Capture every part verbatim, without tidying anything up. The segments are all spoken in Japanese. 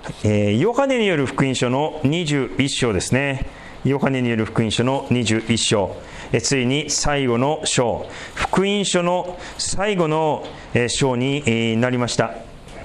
えー、ヨハネによる福音書のにじゅういっ章ですね。ヨハネによる福音書のにじゅういっ章、えー、ついに最後の章、福音書の最後の、えー、章に、えー、なりました。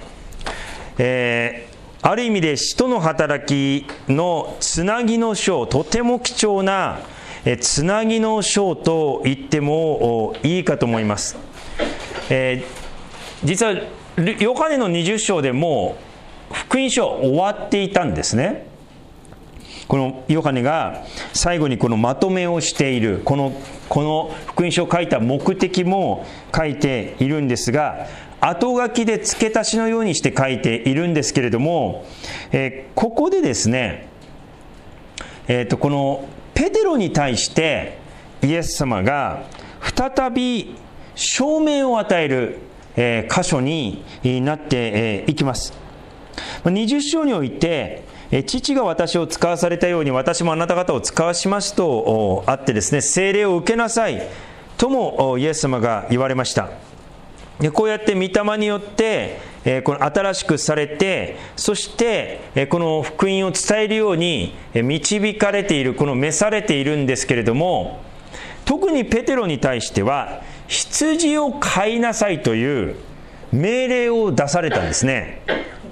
えー、ある意味で使徒の働きのつなぎの章、とても貴重な、えー、つなぎの章と言ってもいいかと思います。えー、実はヨハネのにじゅう章でもう福音書は終わっていたんですね。このヨハネが最後にこのまとめをしている、この、この福音書を書いた目的も書いているんですが、後書きで付け足しのようにして書いているんですけれども、えー、ここでですね、えーと、このペテロに対してイエス様が再び証明を与える、えー、箇所になっていきます。にじゅう章において、父が私を使わされたように私もあなた方を使わしますとあってですね、聖霊を受けなさいともイエス様が言われました。こうやって御霊によってこの新しくされて、そしてこの福音を伝えるように導かれている、この召されているんですけれども、特にペテロに対しては羊を飼いなさいという命令を出されたんですね。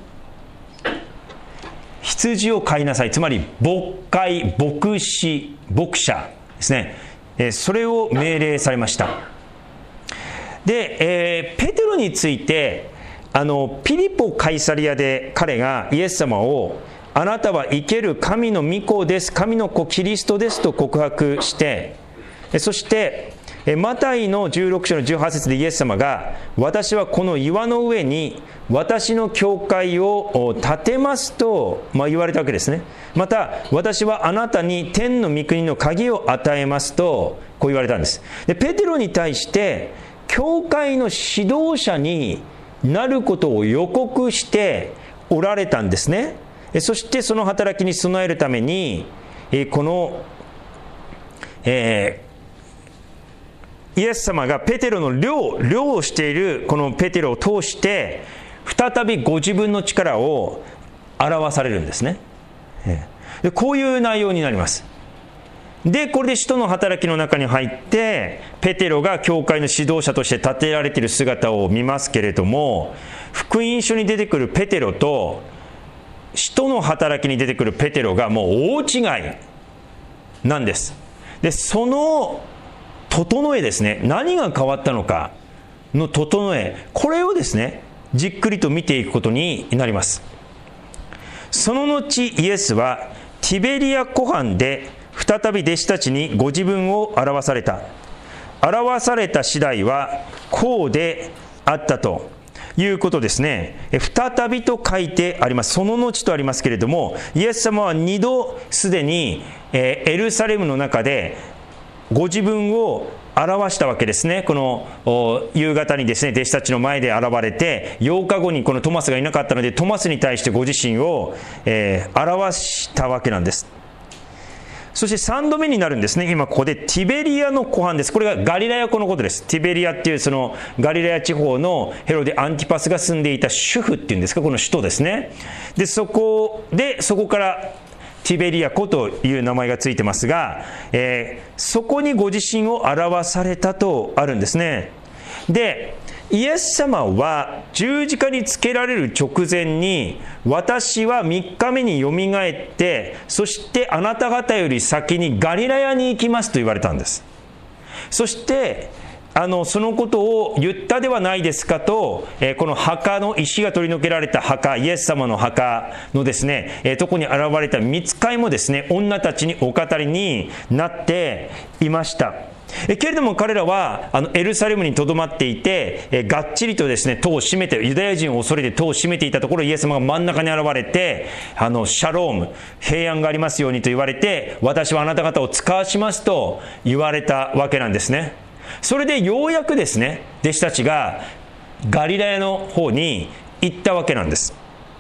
羊を飼いなさい、つまり牧飼、牧師、牧者ですね、それを命令されました。で、えー、ペテロについてあのピリポカイサリアで彼がイエス様をあなたは生ける神の御子です、神の子キリストですと告白して、そしてマタイのじゅうろく章のじゅうはち節でイエス様が、私はこの岩の上に私の教会を建てますと、まあ、言われたわけですね。また私はあなたに天の御国の鍵を与えますとこう言われたんです。でペテロに対して教会の指導者になることを予告しておられたんですね。そしてその働きに備えるためにこの、えーイエス様がペテロの漁、漁をしているこのペテロを通して再びご自分の力を表されるんですね。でこういう内容になります。でこれで使徒の働きの中に入ってペテロが教会の指導者として立てられている姿を見ますけれども、福音書に出てくるペテロと使徒の働きに出てくるペテロがもう大違いなんです。でその整えですね、何が変わったのかの整え、これをですねじっくりと見ていくことになります。その後イエスはティベリア湖畔で再び弟子たちにご自分を表された。表された次第はこうであったということですね。再びと書いてあります。その後とありますけれども、イエス様は二度すでにエルサレムの中でご自分を表したわけですね。この夕方にですね弟子たちの前で現れて、ようかごにこのトマスがいなかったのでトマスに対してご自身を、えー、表したわけなんです。そしてさんどめになるんですね。今ここでティベリアの湖畔です。これがガリラヤ湖のことです。ティベリアっていうそのガリラヤ地方のヘロデ・アンティパスが住んでいた主婦っていうんですか、この首都ですね。でそこでそこからティベリア湖という名前がついてますが、えー、そこにご自身を表されたとあるんですね。でイエス様は十字架につけられる直前に、私はみっかめによみがえって、そしてあなた方より先にガリラヤに行きますと言われたんです。そしてあのそのことを言ったではないですかと、えー、この墓の石が取り除けられた墓、イエス様の墓のですね、えー、とこに現れた御使いもですね、女たちにお語りになっていました。えけれども彼らはあのエルサレムにとどまっていて、えがっちりとですね戸を閉めて、ユダヤ人を恐れて戸を閉めていたところ、イエス様が真ん中に現れて、あのシャローム、平安がありますようにと言われて、私はあなた方を使わしますと言われたわけなんですね。それでようやくですね弟子たちがガリラヤの方に行ったわけなんです。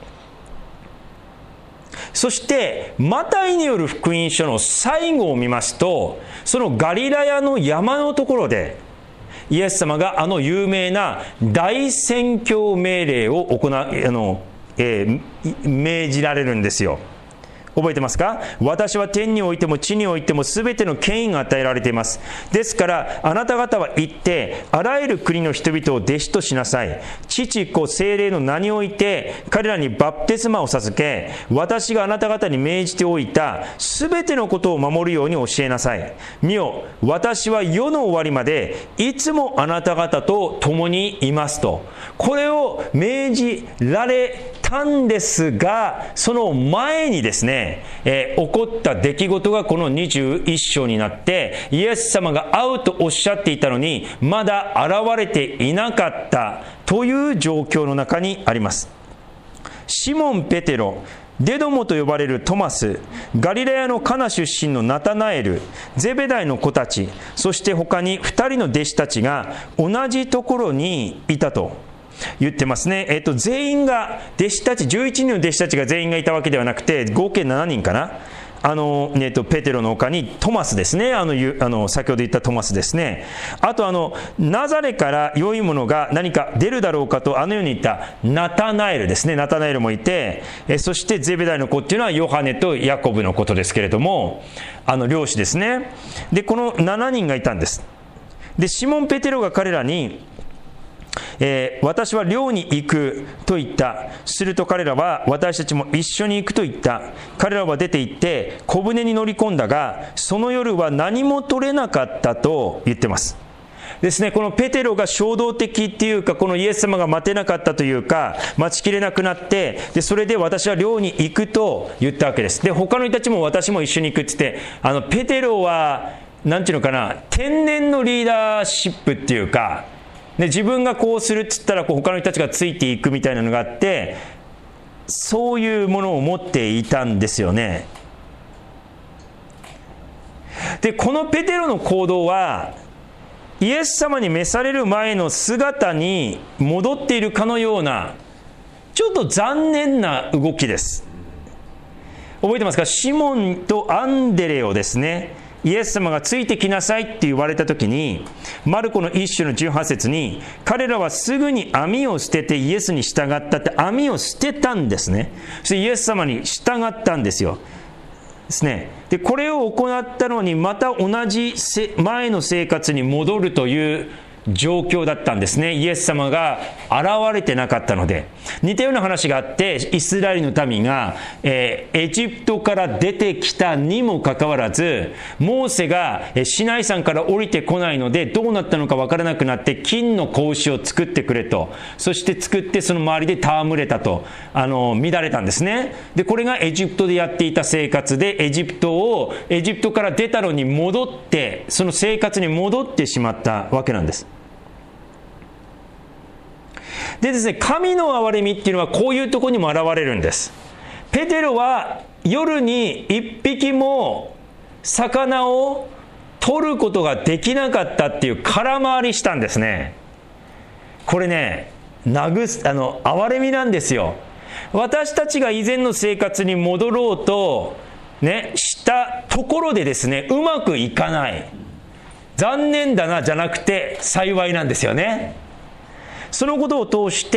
そしてマタイによる福音書の最後を見ますと、そのガリラヤの山のところでイエス様があの有名な大宣教命令を行うあのえー、命じられるんですよ。覚えてますか？私は天においても地においても全ての権威が与えられています。ですからあなた方は行ってあらゆる国の人々を弟子としなさい。父子聖霊の名において彼らにバプテスマを授け、私があなた方に命じておいた全てのことを守るように教えなさい。見よ、私は世の終わりまでいつもあなた方と共にいますと、これを命じられたんですが、その前にですね、えー、起こった出来事がこのにじゅういっ章になって、イエス様が会うとおっしゃっていたのにまだ現れていなかったという状況の中にあります。シモン・ペテロ、デドモと呼ばれるトマス、ガリラヤのカナ出身のナタナエル、ゼベダイの子たち、そして他にふたりの弟子たちが同じところにいたと言ってますね。えっと、全員が、弟子たち、じゅういちにんの弟子たちが全員がいたわけではなくて、合計ななにんかな。あの、えっと、ペテロの他にトマスですね。あの、あの先ほど言ったトマスですね。あと、あの、ナザレから良いものが何か出るだろうかと、あのように言ったナタナエルですね。ナタナエルもいて、えそしてゼベダイの子っていうのはヨハネとヤコブのことですけれども、あの、漁師ですね。で、このななにんがいたんです。で、シモン・ペテロが彼らに、えー、私は漁に行くと言った。すると彼らは私たちも一緒に行くと言った。彼らは出て行って小舟に乗り込んだが、その夜は何も取れなかったと言ってますですね。このペテロが衝動的っていうか、このイエス様が待てなかったというか、待ちきれなくなって、でそれで私は漁に行くと言ったわけです。で他の人たちも私も一緒に行くって言って、あのペテロはなんていうのかな、天然のリーダーシップっていうか、で自分がこうするっつったらこう他の人たちがついていくみたいなのがあって、そういうものを持っていたんですよね。でこのペテロの行動はイエス様に召される前の姿に戻っているかのような、ちょっと残念な動きです。覚えてますか？シモンとアンデレをですね、イエス様がついてきなさいって言われたときに、マルコの一章のじゅうはち節に、彼らはすぐに網を捨ててイエスに従ったって、網を捨てたんですね。そしてイエス様に従ったんですよ。ですね。で、これを行ったのに、また同じ前の生活に戻るという状況だったんですね。イエス様が現れてなかったので。似たような話があって、イスラエルの民が、えー、エジプトから出てきたにもかかわらず、モーセがシナイ山から降りてこないので、どうなったのかわからなくなって、金の格子を作ってくれと、そして作ってその周りで戯れたと、あの乱れたんですね。でこれがエジプトでやっていた生活で、エジプトをエジプトから出たのに戻って、その生活に戻ってしまったわけなんです。でですね、神の憐れみっていうのはこういうところにも現れるんです。ペテロは夜に一匹も魚を取ることができなかったっていう空回りしたんですね。これね、慰すあの憐れみなんですよ。私たちが以前の生活に戻ろうとねしたところでですね、うまくいかない、残念だなじゃなくて幸いなんですよね。そのことを通して、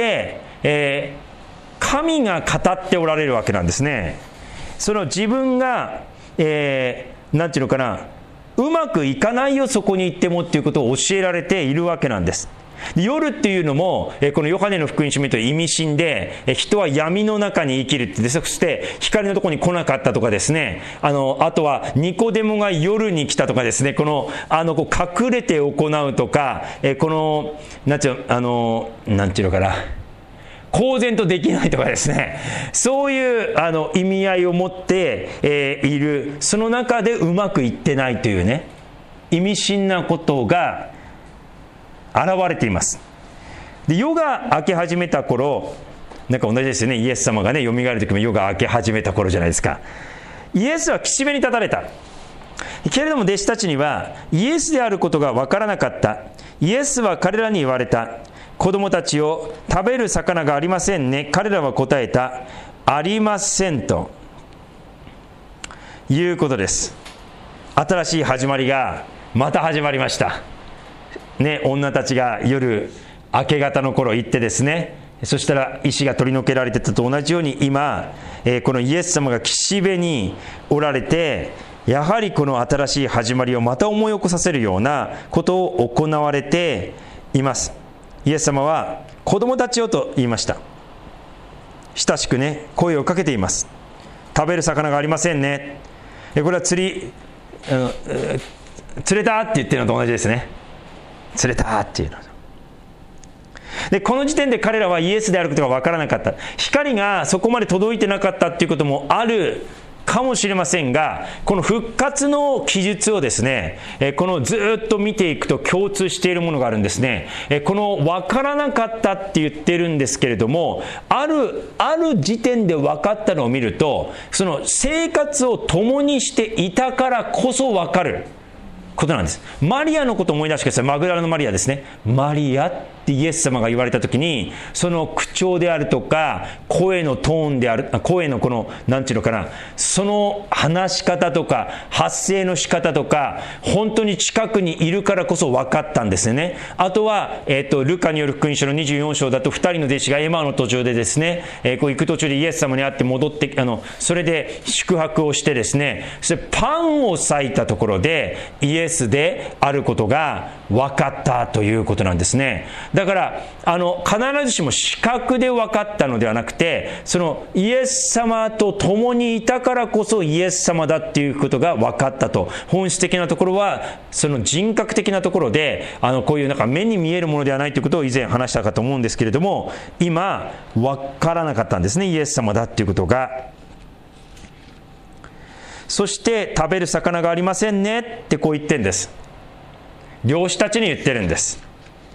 えー、神が語っておられるわけなんですね。その自分が、えー、なんていうのかな、うまくいかないよそこに行ってもっていうことを教えられているわけなんです。夜っていうのも、えー、このヨハネの福音書を見ると意味深で、えー、人は闇の中に生きるって、そして光のところに来なかったとかですね、あのあとはニコデモが夜に来たとかですね、このあのこう隠れて行うとか、えー、このなんていうのあのなんていうのかな、公然とできないとかですね、そういうあの意味合いを持って、えー、いる、その中でうまくいってないというね、意味深なことが現れています。で夜が明け始めた頃、なんか同じですよね。イエス様がね蘇る時も夜が明け始めた頃じゃないですか。イエスは岸辺に立たれたけれども、弟子たちにはイエスであることが分からなかった。イエスは彼らに言われた。子供たちを食べる魚がありませんね。彼らは答えた。ありませんということです。新しい始まりがまた始まりましたね。女たちが夜明け方の頃行ってですね、 そしたら石が取り除けられてたと同じように、今、えー、このイエス様が岸辺におられて、やはりこの新しい始まりをまた思い起こさせるようなことを行われています。イエス様は子供たちよと言いました。親しくね、声をかけています。食べる魚がありませんね。これは釣り、あの釣れたって言ってるのと同じですね。釣れたっていうので、この時点で彼らはイエスであることが分からなかった。光がそこまで届いてなかったっていうこともあるかもしれませんが、この復活の記述をですね、このずっと見ていくと共通しているものがあるんですね。この分からなかったって言ってるんですけれども、あるある時点で分かったのを見ると、その生活を共にしていたからこそ分かることなんです。マリアのことを思い出してください。マグダラのマリアですね。マリアってイエス様が言われたときに、その口調であるとか声のトーンである、声のこのなんていうのかな、その話し方とか発声の仕方とか、本当に近くにいるからこそ分かったんですよね。あとは、えー、とルカによる福音書のにじゅうよん章だと、ふたりの弟子がエマの途中でですね、えー、こう行く途中でイエス様に会って戻って、あのそれで宿泊をしてですね、そしてパンを裂いたところでイエスであることが分かったということなんですね。だからあの必ずしも視覚で分かったのではなくて、そのイエス様と共にいたからこそイエス様だっていうことが分かったと。本質的なところはその人格的なところで、あのこういうなんか目に見えるものではないということを以前話したかと思うんですけれども、今分からなかったんですね、イエス様だっていうことが。そして食べる魚がありませんねってこう言ってるんです。漁師たちに言ってるんです。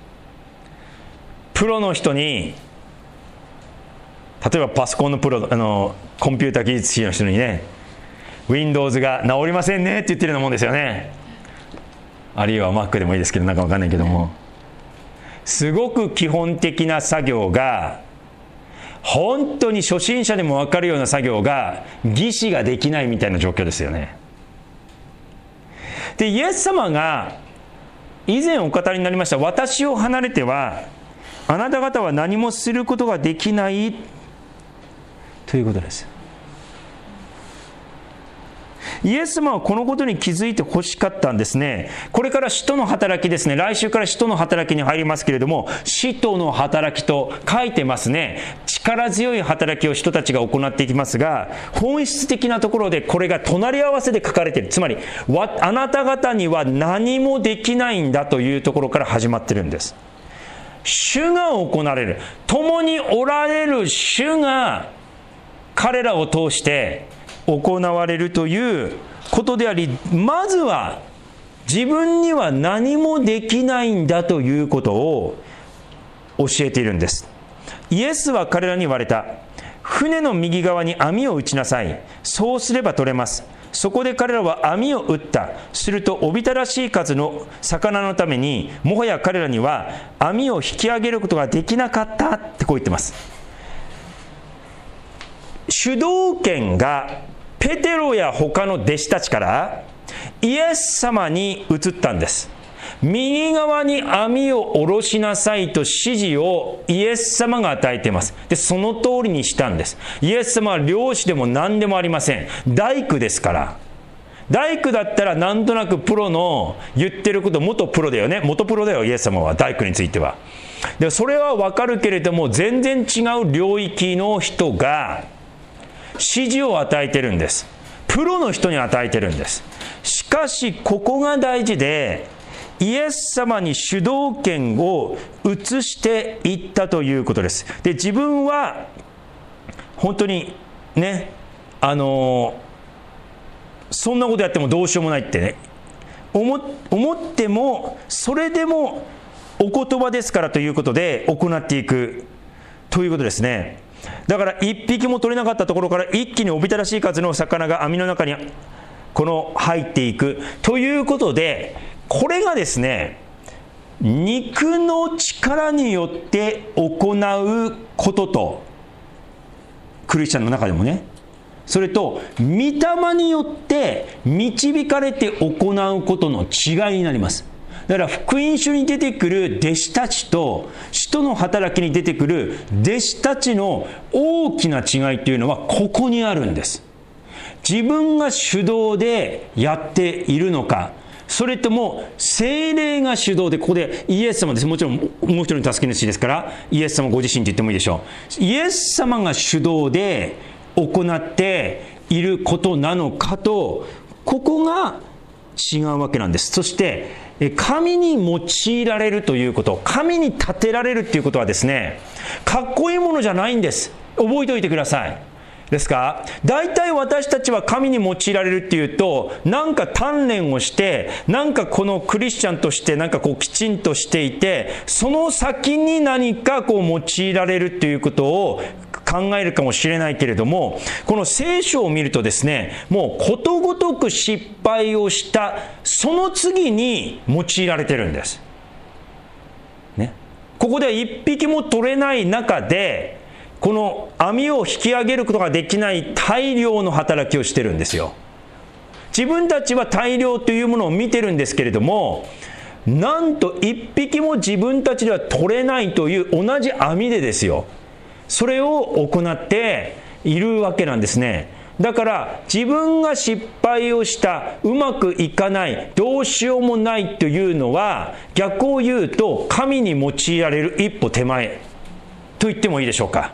プロの人に、例えばパソコンのプロ、あのコンピュータ技術士の人にね、 Windows が直りませんねって言ってるようなもんですよね。あるいは Mac でもいいですけど、なんかわかんないけども、すごく基本的な作業が、本当に初心者でも分かるような作業が技師ができないみたいな状況ですよね。で、イエス様が以前お語りになりました、私を離れてはあなた方は何もすることができないということです。イエス様はこのことに気づいてほしかったんですね。これから使徒の働きですね。来週から使徒の働きに入りますけれども、使徒の働きと書いてますね。力強い働きを人たちが行っていきますが、本質的なところでこれが隣り合わせで書かれている。つまりあなた方には何もできないんだというところから始まってるんです。主が行われる、共におられる主が彼らを通して行われるということであり、まずは自分には何もできないんだということを教えているんです。イエスは彼らに言われた。船の右側に網を打ちなさい。そうすれば取れます。そこで彼らは網を打った。するとおびただしい数の魚のために、もはや彼らには網を引き上げることができなかったってこう言ってます。主導権がペテロや他の弟子たちからイエス様に移ったんです。右側に網を下ろしなさいと指示をイエス様が与えています。で、その通りにしたんです。イエス様は漁師でも何でもありません。大工ですから。大工だったらなんとなくプロの言ってること、元プロだよね。元プロだよ、イエス様は。大工については。で、それはわかるけれども、全然違う領域の人が指示を与えてるんです。プロの人に与えてるんです。しかしここが大事で、イエス様に主導権を移していったということです。で、自分は本当にね、あのそんなことやってもどうしようもないってね、思、思っても、それでもお言葉ですからということで行っていくということですね。だから一匹も取れなかったところから一気におびただしい数の魚が網の中にこの入っていくということで、これがですね、肉の力によって行うことと、クリスチャンの中でもね、それと御霊によって導かれて行うことの違いになります。 だから福音書に出てくる弟子たちと使徒の働きに出てくる弟子たちの大きな違いというのはここにあるんです。自分が主導でやっているのか、それとも聖霊が主導で、ここでイエス様です。もちろんもう一人の助け主ですからイエス様ご自身と言ってもいいでしょう。イエス様が主導で行っていることなのかと、ここが違うわけなんです。そして神に用いられるということ、神に立てられるということはですね、かっこいいものじゃないんです。覚えておいてください。ですか、大体私たちは神に用いられるっていうと、なんか鍛錬をして、なんかこのクリスチャンとしてなんかこうきちんとしていて、その先に何かこう用いられるということを考えるかもしれないけれども、この聖書を見るとですね、もうことごとく失敗をしたその次に用いられてるんです、ね、ここでは一匹も取れない中で、この網を引き上げることができない大量の働きをしてるんですよ。自分たちは大量というものを見てるんですけれども、なんと一匹も自分たちでは取れないという同じ網でですよ、それを行っているわけなんですね。だから自分が失敗をした、うまくいかない、どうしようもないというのは、逆を言うと神に用いられる一歩手前と言ってもいいでしょうか。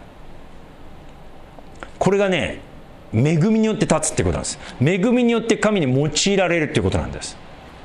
これがね、恵みによって立つってことなんです。恵みによって神に用いられるっていうことなんです。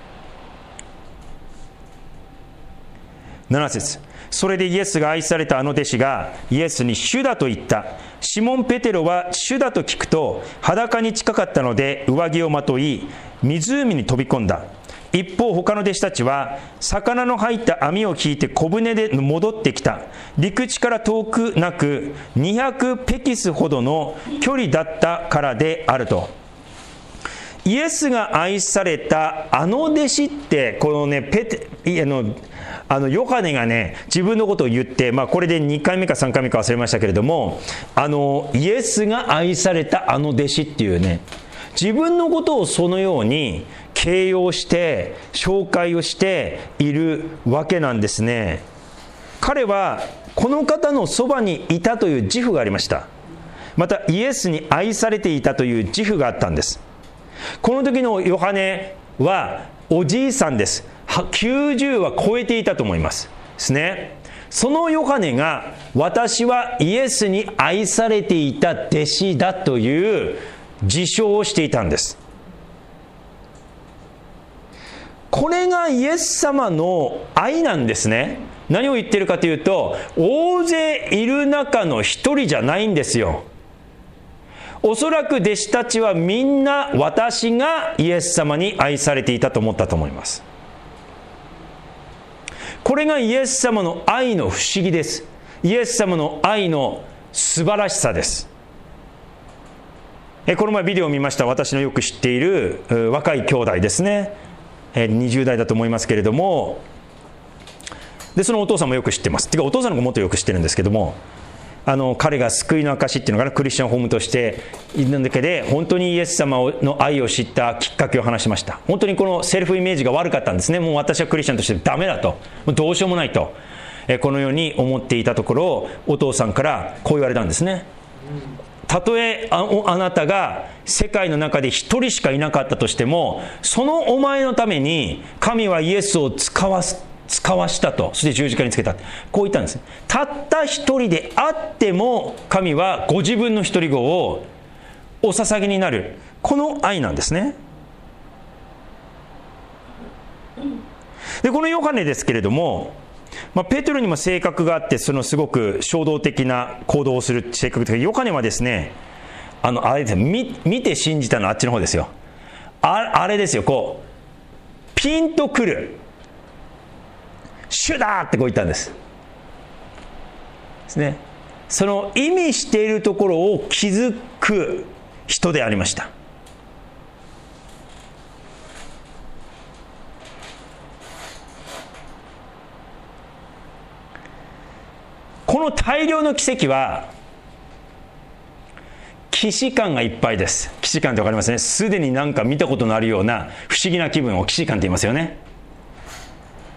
なな節、それでイエスが愛されたあの弟子がイエスに主だと言った。シモン・ペテロは主だと聞くと裸に近かったので上着をまとい湖に飛び込んだ。一方他の弟子たちは魚の入った網を引いて小舟で戻ってきた。陸地から遠くなくにひゃくペキスほどの距離だったからであると。イエスが愛されたあの弟子って、このねペテあのあのヨハネがね自分のことを言って、まあ、これでにかいめかさんかいめか忘れましたけれども、あのイエスが愛されたあの弟子っていうね、自分のことをそのように形容して紹介をしているわけなんですね。彼はこの方のそばにいたという自負がありました。またイエスに愛されていたという自負があったんです。この時のヨハネはおじいさんです。きゅうじゅうは超えていたと思いますですね。そのヨハネが私はイエスに愛されていた弟子だという自称をしていたんです。これがイエス様の愛なんですね。何を言ってるかというと、大勢いる中の一人じゃないんですよ。おそらく弟子たちはみんな私がイエス様に愛されていたと思ったと思います。これがイエス様の愛の不思議です。イエス様の愛の素晴らしさです。この前ビデオを見ました。私のよく知っている若い兄弟ですね。にじゅう代だと思いますけれども、でそのお父さんもよく知ってます。てかお父さんの方がもっとよく知ってるんですけども、あの彼が救いの証っていうのかな、クリスチャンホームとしているだけで本当にイエス様の愛を知ったきっかけを話しました。本当にこのセルフイメージが悪かったんですね。もう私はクリスチャンとしてダメだと、もうどうしようもないと、えこのように思っていたところ、お父さんからこう言われたんですね。たとえ あ, あなたが世界の中で一人しかいなかったとしても、そのお前のために神はイエスを使わす使わしたと、そして十字架につけた、こう言ったんです。たった一人であっても神はご自分の一人子をお捧げになる、この愛なんですね。でこのヨハネですけれども、まあ、ペテロにも性格があって、そのすごく衝動的な行動をする性格的、ヨハネはですね、あのあれですね、 見, 見て信じたのはあっちの方ですよ。 あ, あれですよ、こうピンとくる、主だってこう言ったんですですね。その意味しているところを気づく人でありました。この大量の奇跡は既視感がいっぱいです。既視感ってわかりますね。すでになんか見たことのあるような不思議な気分を既視感って言いますよね。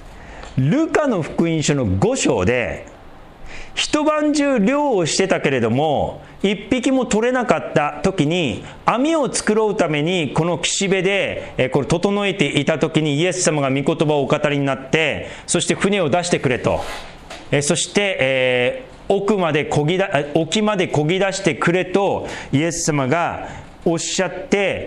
ルカの福音書のご章で、一晩中漁をしてたけれども一匹も取れなかった時に、網を作ろうためにこの岸辺でえこれ整えていた時に、イエス様が御言葉をお語りになって、そして船を出してくれと、えそして、えー、奥まで漕ぎだ沖まで漕ぎ出してくれとイエス様がおっしゃって、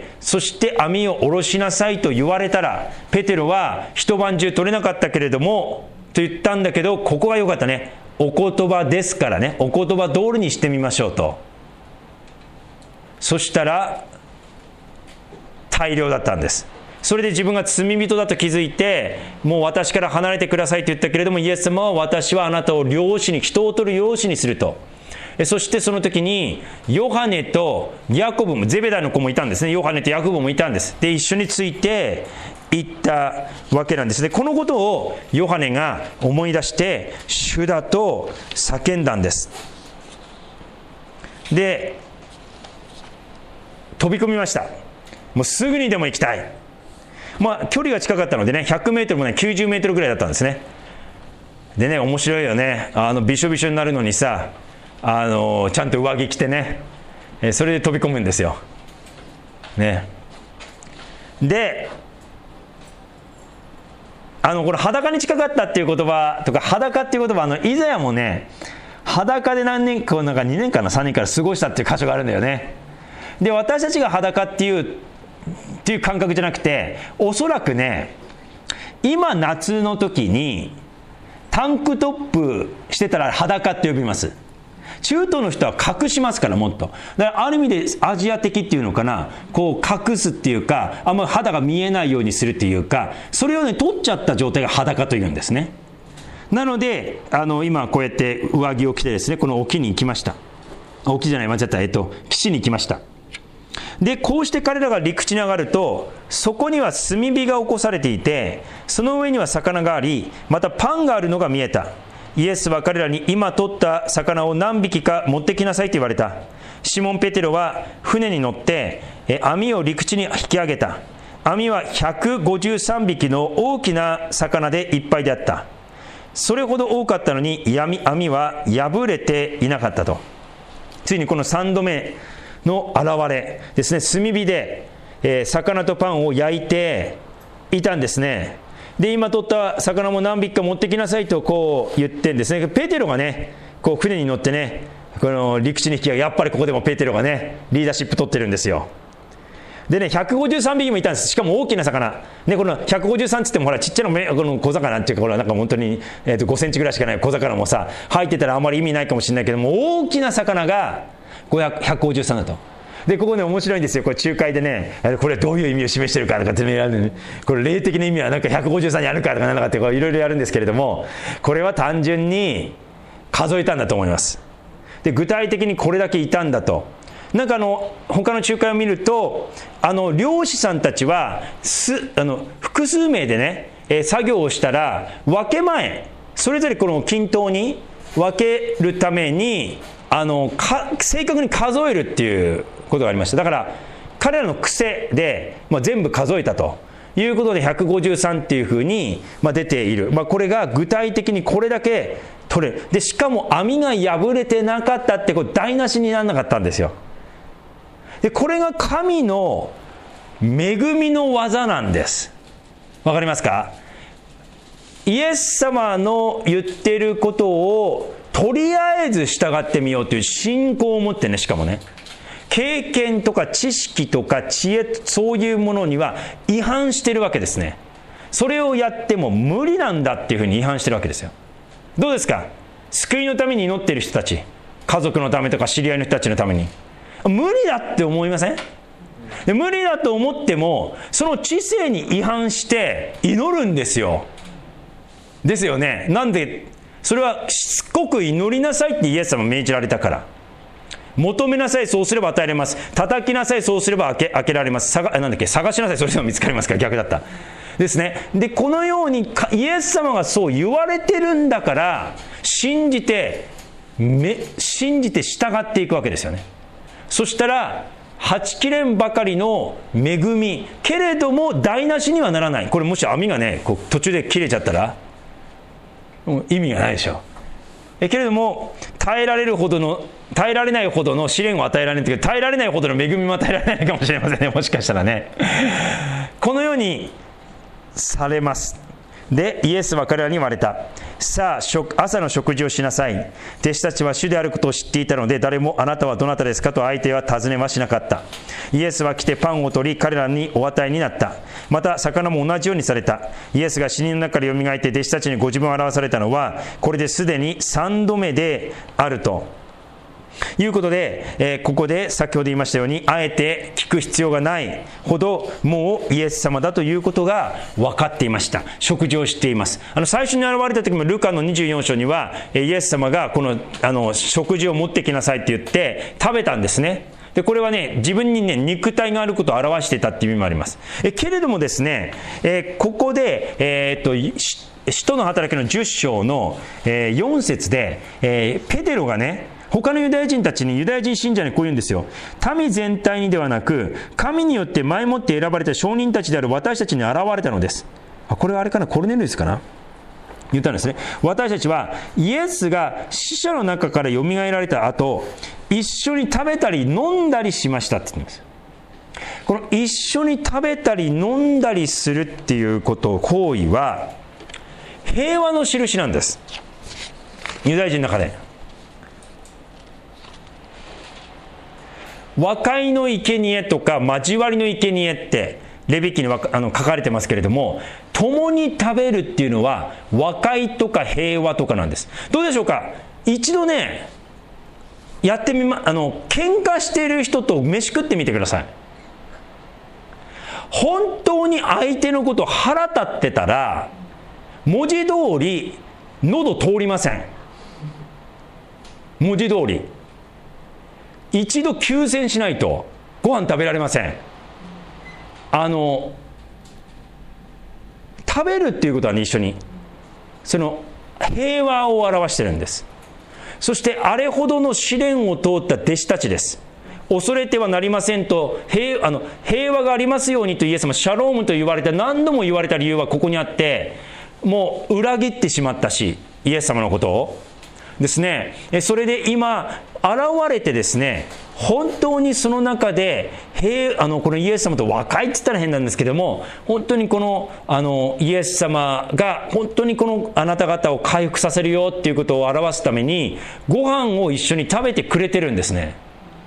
そして網を下ろしなさいと言われたら、ペテロは一晩中取れなかったけれどもと言ったんだけど、ここが良かったね。お言葉ですからね、お言葉通りにしてみましょうと。そしたら大量だったんです。それで自分が罪人だと気づいて、もう私から離れてくださいと言ったけれども、イエス様は私はあなたを漁師に、人を取る漁師にすると。そしてその時にヨハネとヤコブも、ゼベダイの子もいたんですね。ヨハネとヤコブもいたんです。で一緒について行ったわけなんですね。このことをヨハネが思い出して主だと叫んだんです。で飛び込みました。もうすぐにでも行きたい。まあ距離が近かったのでね、ひゃくメートルもね、きゅうじゅうメートルぐらいだったんですね。でね、面白いよね。あのびしょびしょになるのにさ、あのちゃんと上着着てね、それで飛び込むんですよね。であのこれ裸に近かったっていう言葉とか、裸っていう言葉、あのイザヤもね、裸で何年か、なんかにねんかなさんねんから過ごしたっていう箇所があるんだよね。で私たちが裸っていうっていう感覚じゃなくて、おそらくね、今夏の時にタンクトップしてたら裸って呼びます。中東の人は隠しますから、もっと。だからある意味でアジア的っていうのかな、こう隠すっていうか、あんまり肌が見えないようにするっていうか、それをね取っちゃった状態が裸というんですね。なのであの今こうやって上着を着てですね、この沖に行きました。沖じゃない、間違った、えっと岸に行きました。でこうして彼らが陸地に上がると、そこには炭火が起こされていて、その上には魚があり、またパンがあるのが見えた。イエスは彼らに、今取った魚を何匹か持ってきなさいと言われた。シモン・ペテロは船に乗って網を陸地に引き上げた。網はひゃくごじゅうさんびきの大きな魚でいっぱいであった。それほど多かったのに網は破れていなかったと。ついにこのさんどめの現れですね。炭火で、えー、魚とパンを焼いていたんですね。で今取った魚も何匹か持ってきなさいとこう言ってんですね。ペテロがね、こう船に乗ってね、この陸地に引き上げ、やっぱりここでもペテロがねリーダーシップ取ってるんですよ。でね、ひゃくごじゅうさんびきもいたんです。しかも大きな魚ね。このひゃくごじゅうさんって言ってもほらちっちゃなめこの小魚っていうか、ほらなんか本当に、えー、とごセンチぐらいしかない小魚もさ入ってたらあんまり意味ないかもしれないけども、大きな魚がひゃくごじゅうさんだと。でここね面白いんですよ。これ仲介でね、これどういう意味を示してるかとかってやる、これ霊的な意味はなんかひゃくごじゅうさんにあるかとかなんかっていろいろやるんですけれども、これは単純に数えたんだと思います。で具体的にこれだけいたんだと。なんかあの他の仲介を見ると、あの漁師さんたちはすあの複数名でね、えー、作業をしたら分け前それぞれこの均等に分けるためにあのか正確に数えるっていうことがありました。だから彼らの癖で、まあ、全部数えたということでひゃくごじゅうさんっていうふうに、まあ、出ている、まあ、これが具体的にこれだけ取れる。でしかも網が破れてなかったって、これ台無しにならなかったんですよ。でこれが神の恵みの技なんです。わかりますか？イエス様の言ってることをとりあえず従ってみようという信仰を持ってね、しかもね、経験とか知識とか知恵、そういうものには違反してるわけですね。それをやっても無理なんだっていうふうに違反してるわけですよ。どうですか？救いのために祈っている人たち、家族のためとか知り合いの人たちのために無理だって思いません？で無理だと思ってもその知性に違反して祈るんですよ。ですよね。なんで？それはしつこく祈りなさいってイエス様命じられたから。求めなさい、そうすれば与えられます。叩きなさい、そうすれば開け、開けられます。探、なんだっけ、探しなさい、それでも見つかりますから。逆だったですね。でこのようにイエス様がそう言われてるんだから信じてめ信じて従っていくわけですよね。そしたらはち切れんばかりの恵みけれども台無しにはならない。これもし網がねこう途中で切れちゃったら意味がないでしょ。えけれども耐えられるほどの耐えられないほどの試練を与えられないというか、耐えられないほどの恵みも与えられないかもしれませんね、もしかしたらね。このようにされます。でイエスは彼らに言われた。さあ朝の食事をしなさい。弟子たちは主であることを知っていたので、誰もあなたはどなたですかと相手は尋ねはしなかった。イエスは来てパンを取り彼らにお与えになった。また魚も同じようにされた。イエスが死人の中からよみがえって弟子たちにご自分を表されたのはこれですでにさんどめであるということで、えー、ここで先ほど言いましたように、あえて聞く必要がないほどもうイエス様だということが分かっていました。食事をしています。あの最初に現れた時もルカのにじゅうよん章にはイエス様がこの、あの食事を持ってきなさいって言って食べたんですね。でこれはね、自分にね肉体があることを表していたっていう意味もあります。えけれどもですね、えー、ここで、えー、っと使徒の働きのじゅっ章の、えー、よん節で、えー、ペテロがね他のユダヤ人たちに、ユダヤ人信者にこう言うんですよ。民全体にではなく神によって前もって選ばれた証人たちである私たちに現れたのです。あ、これはあれかな、コルネリウスかな、言ったんですね。私たちはイエスが死者の中からよみがえられた後、一緒に食べたり飲んだりしましたって言うんです。この一緒に食べたり飲んだりするっていうこと行為は平和の印なんです、ユダヤ人の中で。和解の生贄とか交わりの生贄ってレビ記にあの書かれてますけれども、共に食べるっていうのは和解とか平和とかなんです。どうでしょうか、一度ねやってみまあの喧嘩している人と飯食ってみてください。本当に相手のこと腹立ってたら文字通り喉通りません。文字通り一度休戦しないとご飯食べられません。あの食べるっていうことはね、一緒にその平和を表してるんです。そしてあれほどの試練を通った弟子たちです。恐れてはなりませんと 平, あの平和がありますようにとイエス様シャロームと言われた、何度も言われた理由はここにあって、もう裏切ってしまったし、イエス様のことをですね、それで今現れてですね、本当にその中で平あのこのイエス様と和解って言ったら変なんですけども、本当にこのあのイエス様が本当にこのあなた方を回復させるよっていうことを表すためにご飯を一緒に食べてくれてるんですね。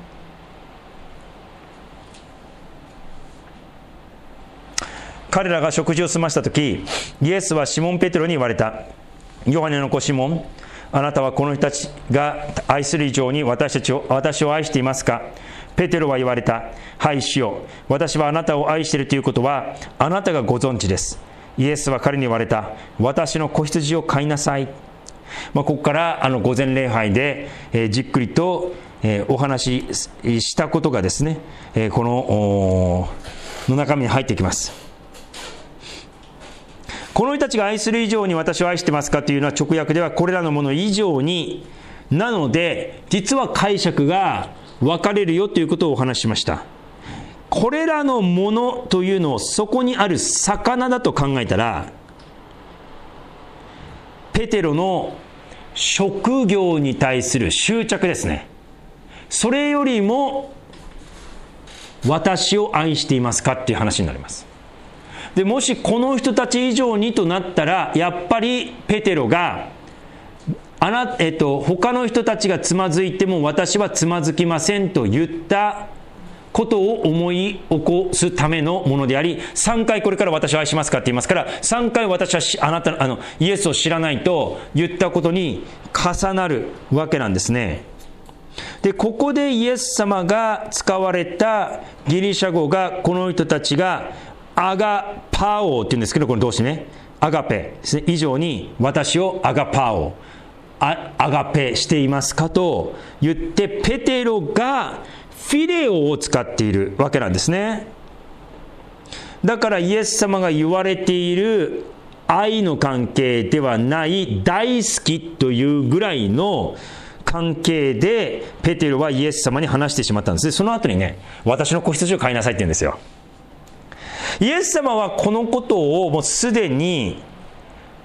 彼らが食事を済ましたとき、イエスはシモン・ペテロに言われた。ヨハネの子シモン、あなたはこの人たちが愛する以上に私たちを私を愛していますか。ペテロは言われた。はい主よ、私はあなたを愛しているということはあなたがご存知です。イエスは彼に言われた。私の子羊を飼いなさい。まあ、ここからあの御前礼拝で、えー、じっくりと、えー、お話ししたことがですね、えー、このの中身に入ってきます。この人たちが愛する以上に私を愛してますかというのは直訳ではこれらのもの以上になので、実は解釈が分かれるよということをお話ししました。これらのものというのをそこにある魚だと考えたら、ペテロの職業に対する執着ですね。それよりも私を愛していますかっていう話になります。でもしこの人たち以上にとなったら、やっぱりペテロがあな、えっと、他の人たちがつまずいても私はつまずきませんと言ったことを思い起こすためのものであり、さんかいこれから私を愛しますかって言いますから、さんかい私はあなたあのイエスを知らないと言ったことに重なるわけなんですね。でここでイエス様が使われたギリシャ語が、この人たちがアガパオって言うんですけど、この動詞ね、アガペですね、以上に私をアガパオ、アガペしていますかと言って、ペテロがフィレオを使っているわけなんですね。だからイエス様が言われている愛の関係ではない大好きというぐらいの関係でペテロはイエス様に話してしまったんです。その後にね、私の子羊を飼いなさいって言うんですよ。イエス様はこのことをもうすでに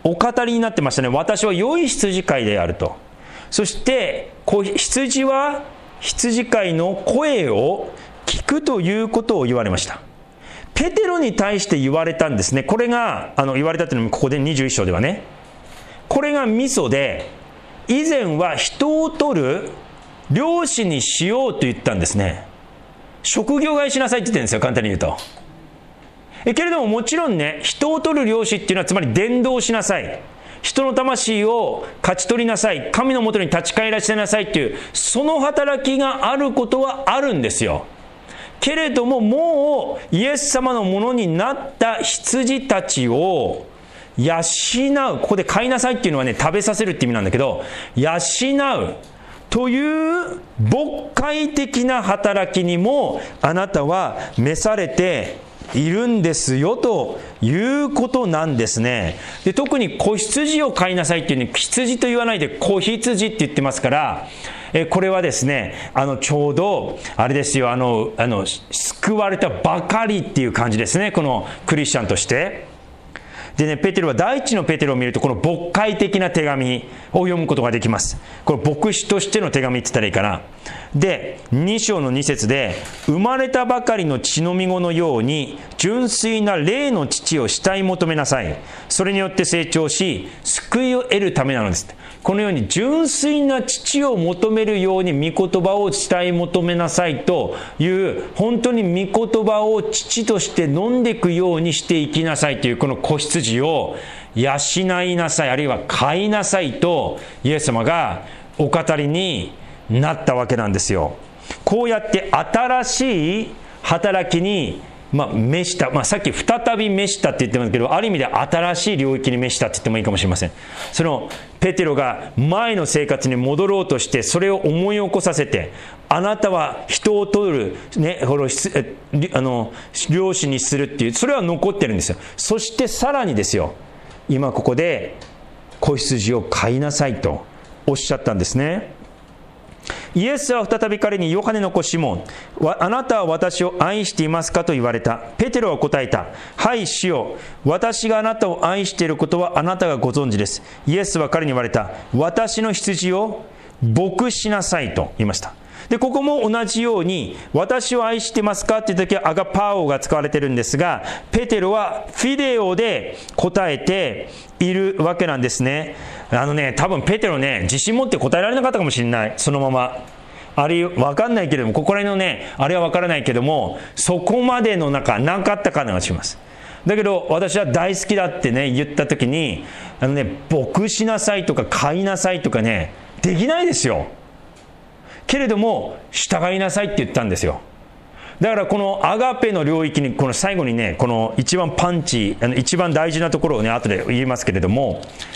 お語りになってましたね。私は良い羊飼いであると。そして羊は羊飼いの声を聞くということを言われました。ペテロに対して言われたんですね。これがあの言われたというのもここでにじゅういっ章ではね、これがミソで、以前は人を取る漁師にしようと言ったんですね。職業替えしなさいって言ってるんですよ、簡単に言うと。えけれどももちろんね、人を取る漁師っていうのはつまり伝道しなさい、人の魂を勝ち取りなさい、神のもとに立ち返らせなさいっていう、その働きがあることはあるんですよ。けれどももうイエス様のものになった羊たちを養う、ここで飼いなさいっていうのはね、食べさせるって意味なんだけど、養うという牧会的な働きにもあなたは召されているんですよということなんですね。で、特に子羊を飼いなさいっていうのに、羊と言わないで子羊って言ってますから、えこれはですね、あのちょうどあれですよ、あのあの救われたばかりっていう感じですね、このクリスチャンとして。でね、ペテロは第一のペテロを見ると、この牧会的な手紙を読むことができます。これ牧師としての手紙って言ったらいいかな。で、に章のに節で、生まれたばかりの血のみ子のように純粋な霊の父を慕い求めなさい。それによって成長し救いを得るためなのです。このように純粋な父を求めるように御言葉を慕い求めなさいという、本当に御言葉を父として飲んでいくようにしていきなさいという、この子羊を養いなさい、あるいは飼いなさいとイエス様がお語りになったわけなんですよ。こうやって新しい働きにまあ、召した、まあ、さっき再び召したって言ってますけど、ある意味で新しい領域に召したって言ってもいいかもしれません。そのペテロが前の生活に戻ろうとして、それを思い起こさせて、あなたは人を取る、ね、このあの漁師にするっていう、それは残ってるんですよ。そしてさらにですよ、今ここで子羊を飼いなさいとおっしゃったんですね。イエスは再び彼に、ヨハネの子シモン、あなたは私を愛していますかと言われた。ペテロは答えた。はい、主よ、私があなたを愛していることはあなたがご存知です。イエスは彼に言われた。私の羊を牧しなさいと言いました。で、ここも同じように、私を愛してますかっていう時はアガパオが使われてるんですが、ペテロはフィデオで答えているわけなんですね。あのね、多分ペテロね、自信持って答えられなかったかもしれない。そのまま。あれ、わかんないけれども、ここら辺のね、あれはわからないけども、そこまでの中、なかった感がします。だけど、私は大好きだってね、言った時に、あのね、牧しなさいとか飼いなさいとかね、できないですよ。けれども従いなさいって言ったんですよ。だからこのアガペの領域に、この最後にね、この一番パンチ、あの一番大事なところをね、後で言いますけれども、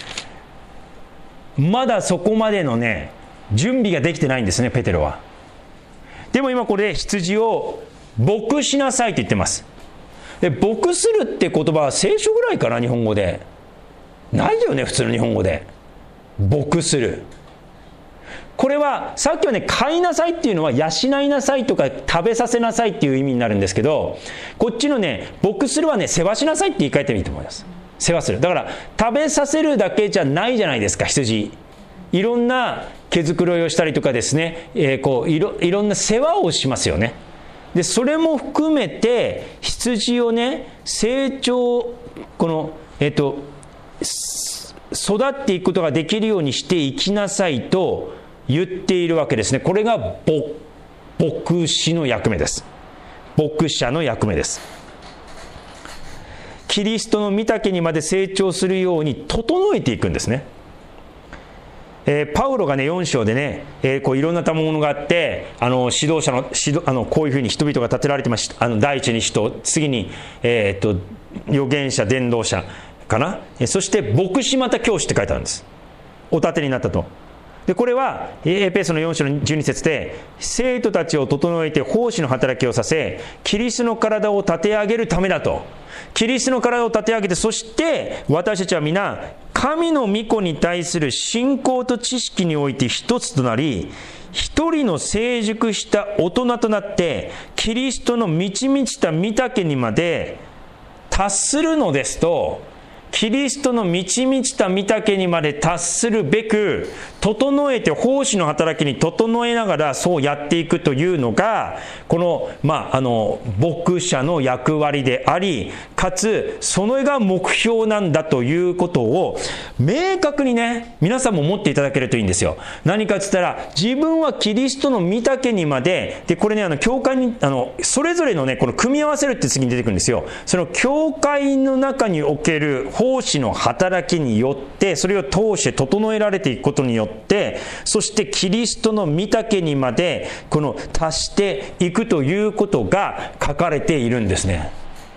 まだそこまでのね、準備ができてないんですね、ペテロは。でも今これで羊を牧しなさいって言ってます。で、牧するって言葉は聖書ぐらいかな、日本語で。ないよね、普通の日本語で。牧する。これはさっきはね、飼いなさいっていうのは養いなさいとか食べさせなさいっていう意味になるんですけど、こっちのね、牧するはね、世話しなさいって言い換えてもいいと思います。世話する。だから食べさせるだけじゃないじゃないですか、羊。いろんな毛づくろいをしたりとかですね、えー、こういろいろんな世話をしますよね。で、それも含めて羊をね、成長、このえっと育っていくことができるようにしていきなさいと言っているわけですね。これが牧師の役目です。牧者の役目です。キリストの御岳にまで成長するように整えていくんですね。えー、パウロがね、よん章でね、えー、こういろんな賜物があって、あの指導者の指導あのこういうふうに人々が立てられてました。あの第一に使徒、次に、えー、っと預言者、伝道者かな、そして牧師また教師って書いてあるんです。お立てになったと。で、これはエペソのよん章のじゅうに節で、生徒たちを整えて奉仕の働きをさせ、キリストの体を立て上げるためだと。キリストの体を立て上げて、そして私たちは皆神の御子に対する信仰と知識において一つとなり、一人の成熟した大人となってキリストの満ち満ちた御岳にまで達するのですと、 キリストの満ち満ちた御岳にまで達するべく、整えて奉仕の働きに整えながらそうやっていくというのが、この、まあ、あの牧者の役割であり、かつそれが目標なんだということを明確にね、皆さんも持っていただけるといいんですよ。何かって言ったら、自分はキリストの御岳にまで、でこれね、あの教会にあのそれぞれのね、この組み合わせるって次に出てくるんですよ。その教会の中における奉仕の働きによって、それを通して整えられていくことによって、そしてキリストの御岳にまでこの達していくということが書かれているんですね。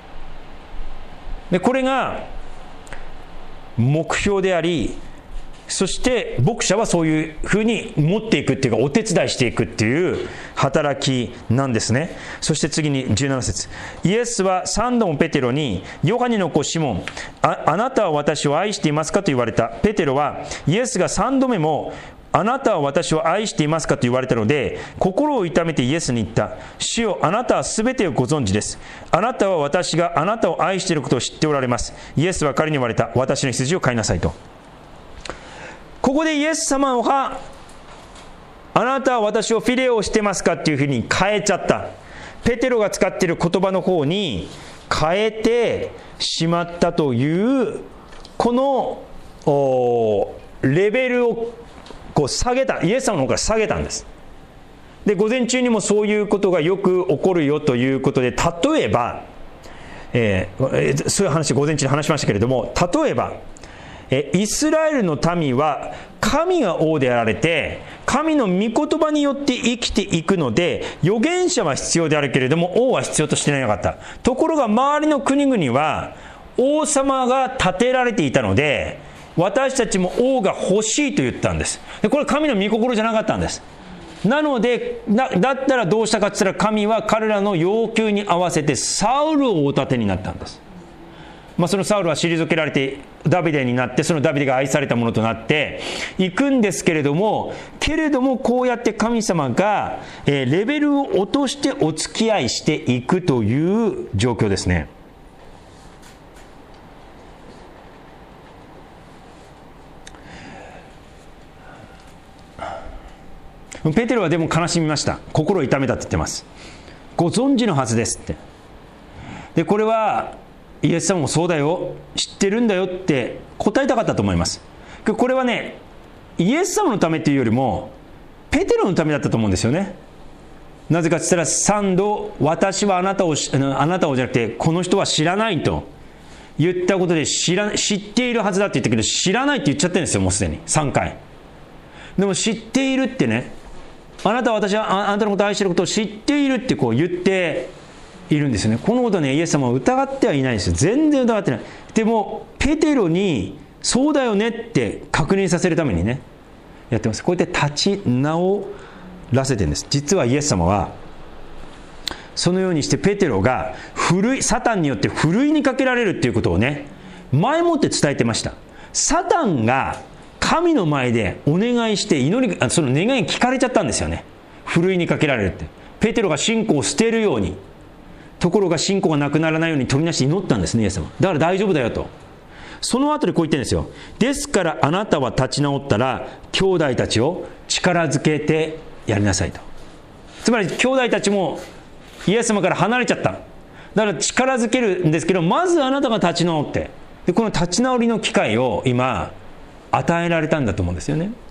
でこれが目標であり、そして牧者はそういうふうに持っていくっていうか、お手伝いしていくっていう働きなんですね。そして次にじゅうなな節、イエスはさんどもペテロに、ヨハネの子シモン、 あ, あなたは私を愛していますかと言われた。ペテロはイエスがさんどめもあなたは私を愛していますかと言われたので、心を痛めてイエスに言った。主よ、あなたはすべてをご存知です。あなたは私があなたを愛していることを知っておられます。イエスは彼に言われた。私の羊を飼いなさいと。ここでイエス様は、あなたは私をフィレオしてますかっていうふうに変えちゃった。ペテロが使っている言葉の方に変えてしまったという、このレベルをこう下げた、イエス様の方から下げたんです。で午前中にもそういうことがよく起こるよということで、例えば、えー、そういう話午前中に話しましたけれども、例えばイスラエルの民は神が王であられて、神の御言葉によって生きていくので、預言者は必要であるけれども王は必要としていなかった。ところが周りの国々は王様が建てられていたので、私たちも王が欲しいと言ったんです。でこれ神の御心じゃなかったんです。なので だ, だったらどうしたかって言ったら、神は彼らの要求に合わせてサウルをお立てになったんです。まあ、そのサウルは退けられてダビデになって、そのダビデが愛されたものとなっていくんですけれども、けれどもこうやって神様が、えー、レベルを落としてお付き合いしていくという状況ですね。ペテロはでも悲しみました。心を痛めたって言ってます。ご存知のはずですって。でこれはイエス様もそうだよ、知ってるんだよって答えたかったと思います。これはね、イエス様のためっていうよりもペテロのためだったと思うんですよね。なぜかって言ったら、三度私はあなたをあなたをじゃなくてこの人は知らないと言ったことで、知ら知っているはずだって言ったけど、知らないって言っちゃってるんですよ、もうすでにさんかい。でも知っているってね、あなたは私はあなたのことを愛していることを知っているってこう言っているんですよね。このことはね、イエス様は疑ってはいないんですよ。全然疑ってない。でもペテロにそうだよねって確認させるためにね、やってます。こうやって立ち直らせてるんです。実はイエス様はそのようにしてペテロがふるいサタンによってふるいにかけられるっていうことをね、前もって伝えてました。サタンが神の前でお願いして祈り、その願い聞かれちゃったんですよね。ふるいにかけられるって、ペテロが信仰を捨てるように。ところが信仰がなくならないように取りなして祈ったんですね、イエス様。だから大丈夫だよと。その後でこう言ってるんですよ。ですからあなたは立ち直ったら兄弟たちを力づけてやりなさいと。つまり兄弟たちもイエス様から離れちゃった。だから力づけるんですけど、まずあなたが立ち直って、でこの立ち直りの機会を今与えられたんだと思うんですよね。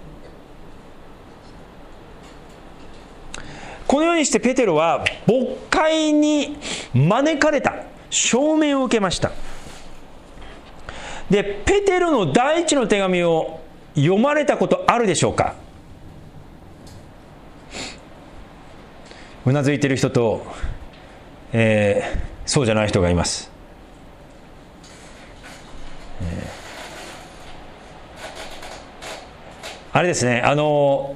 このようにしてペテロは牧会に招かれた、証明を受けました。でペテロの第一の手紙を読まれたことあるでしょうか。うなずいている人と、えー、そうじゃない人がいます。えー、あれですね、あの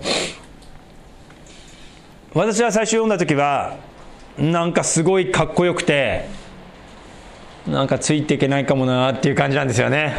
私は最初読んだ時はなんかすごいかっこよくて、なんかついていけないかもなっていう感じなんですよね。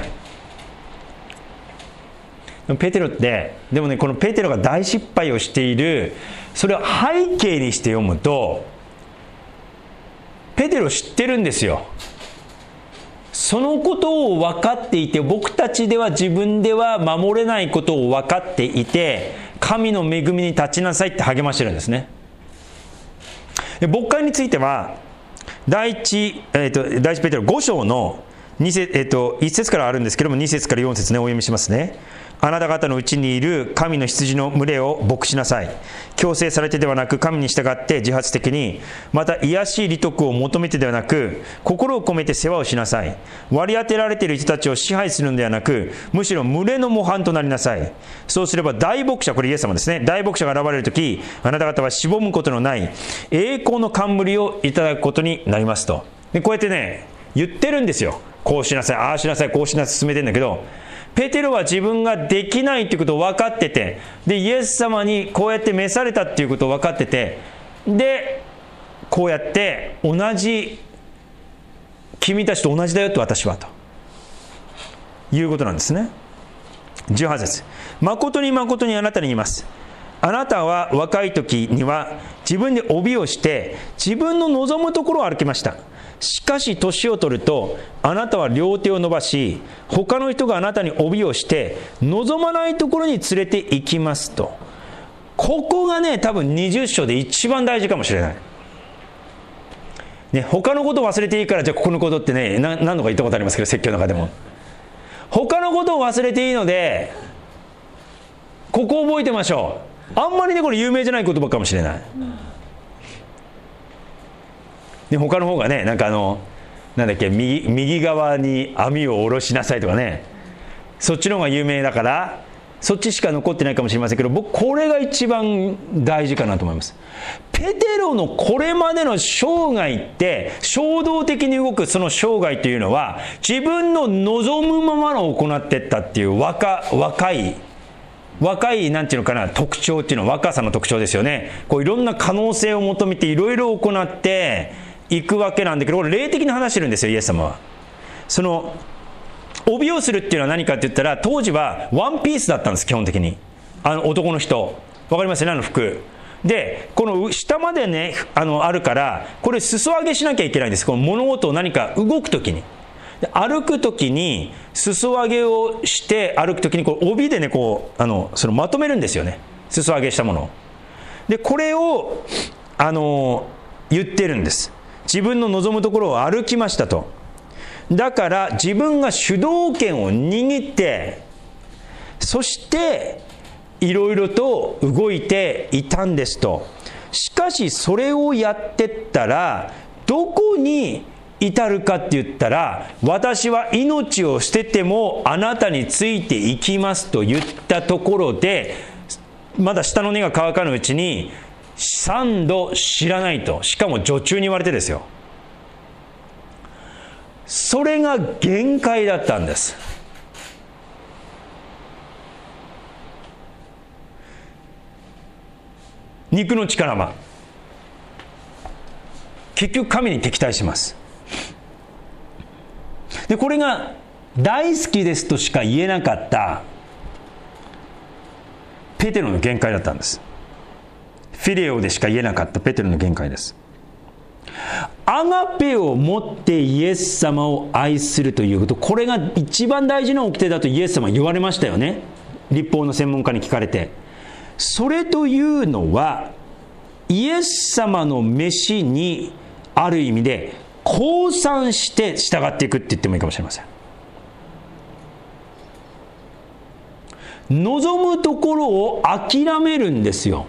ペテロってでもね、このペテロが大失敗をしている、それを背景にして読むと、ペテロ知ってるんですよ。 そのことを分かっていて、僕たちでは自分では守れないことを分かっていて、神の恵みに立ちなさいって励ましてるんですね。で牧会については第一、えー、と第一ペテロご章のに節、えー、といち節からあるんですけども、に節からよん節ね、お読みしますね。あなた方のうちにいる神の羊の群れを牧しなさい。強制されてではなく、神に従って自発的に、また卑しい利得を求めてではなく、心を込めて世話をしなさい。割り当てられている人たちを支配するのではなく、むしろ群れの模範となりなさい。そうすれば大牧者、これイエス様ですね、大牧者が現れるとき、あなた方はしぼむことのない栄光の冠をいただくことになりますと。でこうやってね、言ってるんですよ。こうしなさい、ああしなさい、こうしなさい、進めてるんだけど、ペテロは自分ができないということを分かってて、でイエス様にこうやって召されたっていうことを分かってて、でこうやって同じ、君たちと同じだよと私はということなんですね。じゅうはち節、誠に誠にあなたに言います。あなたは若い時には自分で帯をして自分の望むところを歩きました。しかし年を取るとあなたは両手を伸ばし、他の人があなたに帯をして望まないところに連れて行きますと。ここがね、多分にじゅっ章で一番大事かもしれない、ね、他のことを忘れていいから、じゃあここのことってね、何度か言ったことありますけど、説教の中でも他のことを忘れていいのでここを覚えてましょう。あんまりねこれ有名じゃない言葉かもしれない。で他の方がね、なんかあのなんだっけ、右、右側に網を下ろしなさいとかね、そっちの方が有名だからそっちしか残ってないかもしれませんけど、僕これが一番大事かなと思います。ペテロのこれまでの生涯って衝動的に動くその生涯というのは、自分の望むままのを行っていったっていう若若い若いなんていうのかな、特徴っていうのは若さの特徴ですよね。こういろんな可能性を求めていろいろ行っていくわけなんだけど、これ霊的に話してるんですよ、イエス様は。その帯をするっていうのは何かって言ったら、当時はワンピースだったんです。基本的にあの男の人わかりますね、あの服で、この下までね あのあるから、これ裾上げしなきゃいけないんです。この物事を何か動くときに、で歩くときに裾上げをして歩くときに、こう帯でねこうあのそのまとめるんですよね、裾上げしたものを。でこれをあの言ってるんです。自分の望むところを歩きましたと。だから自分が主導権を握って、そしていろいろと動いていたんですと。しかしそれをやってったらどこに至るかって言ったら、私は命を捨ててもあなたについていきますと言ったところで、まだ下の根が乾かぬうちに三度知らないと、しかも女中に言われてですよ。それが限界だったんです。肉の力は結局神に敵対します。でこれが大好きですとしか言えなかったペテロの限界だったんです。フィレオでしか言えなかったペテロの限界です。アガペを持ってイエス様を愛するということ、これが一番大事な掟だとイエス様は言われましたよね。律法の専門家に聞かれて。それというのはイエス様の召しにある意味で降参して従っていくって言ってもいいかもしれません。望むところを諦めるんですよ。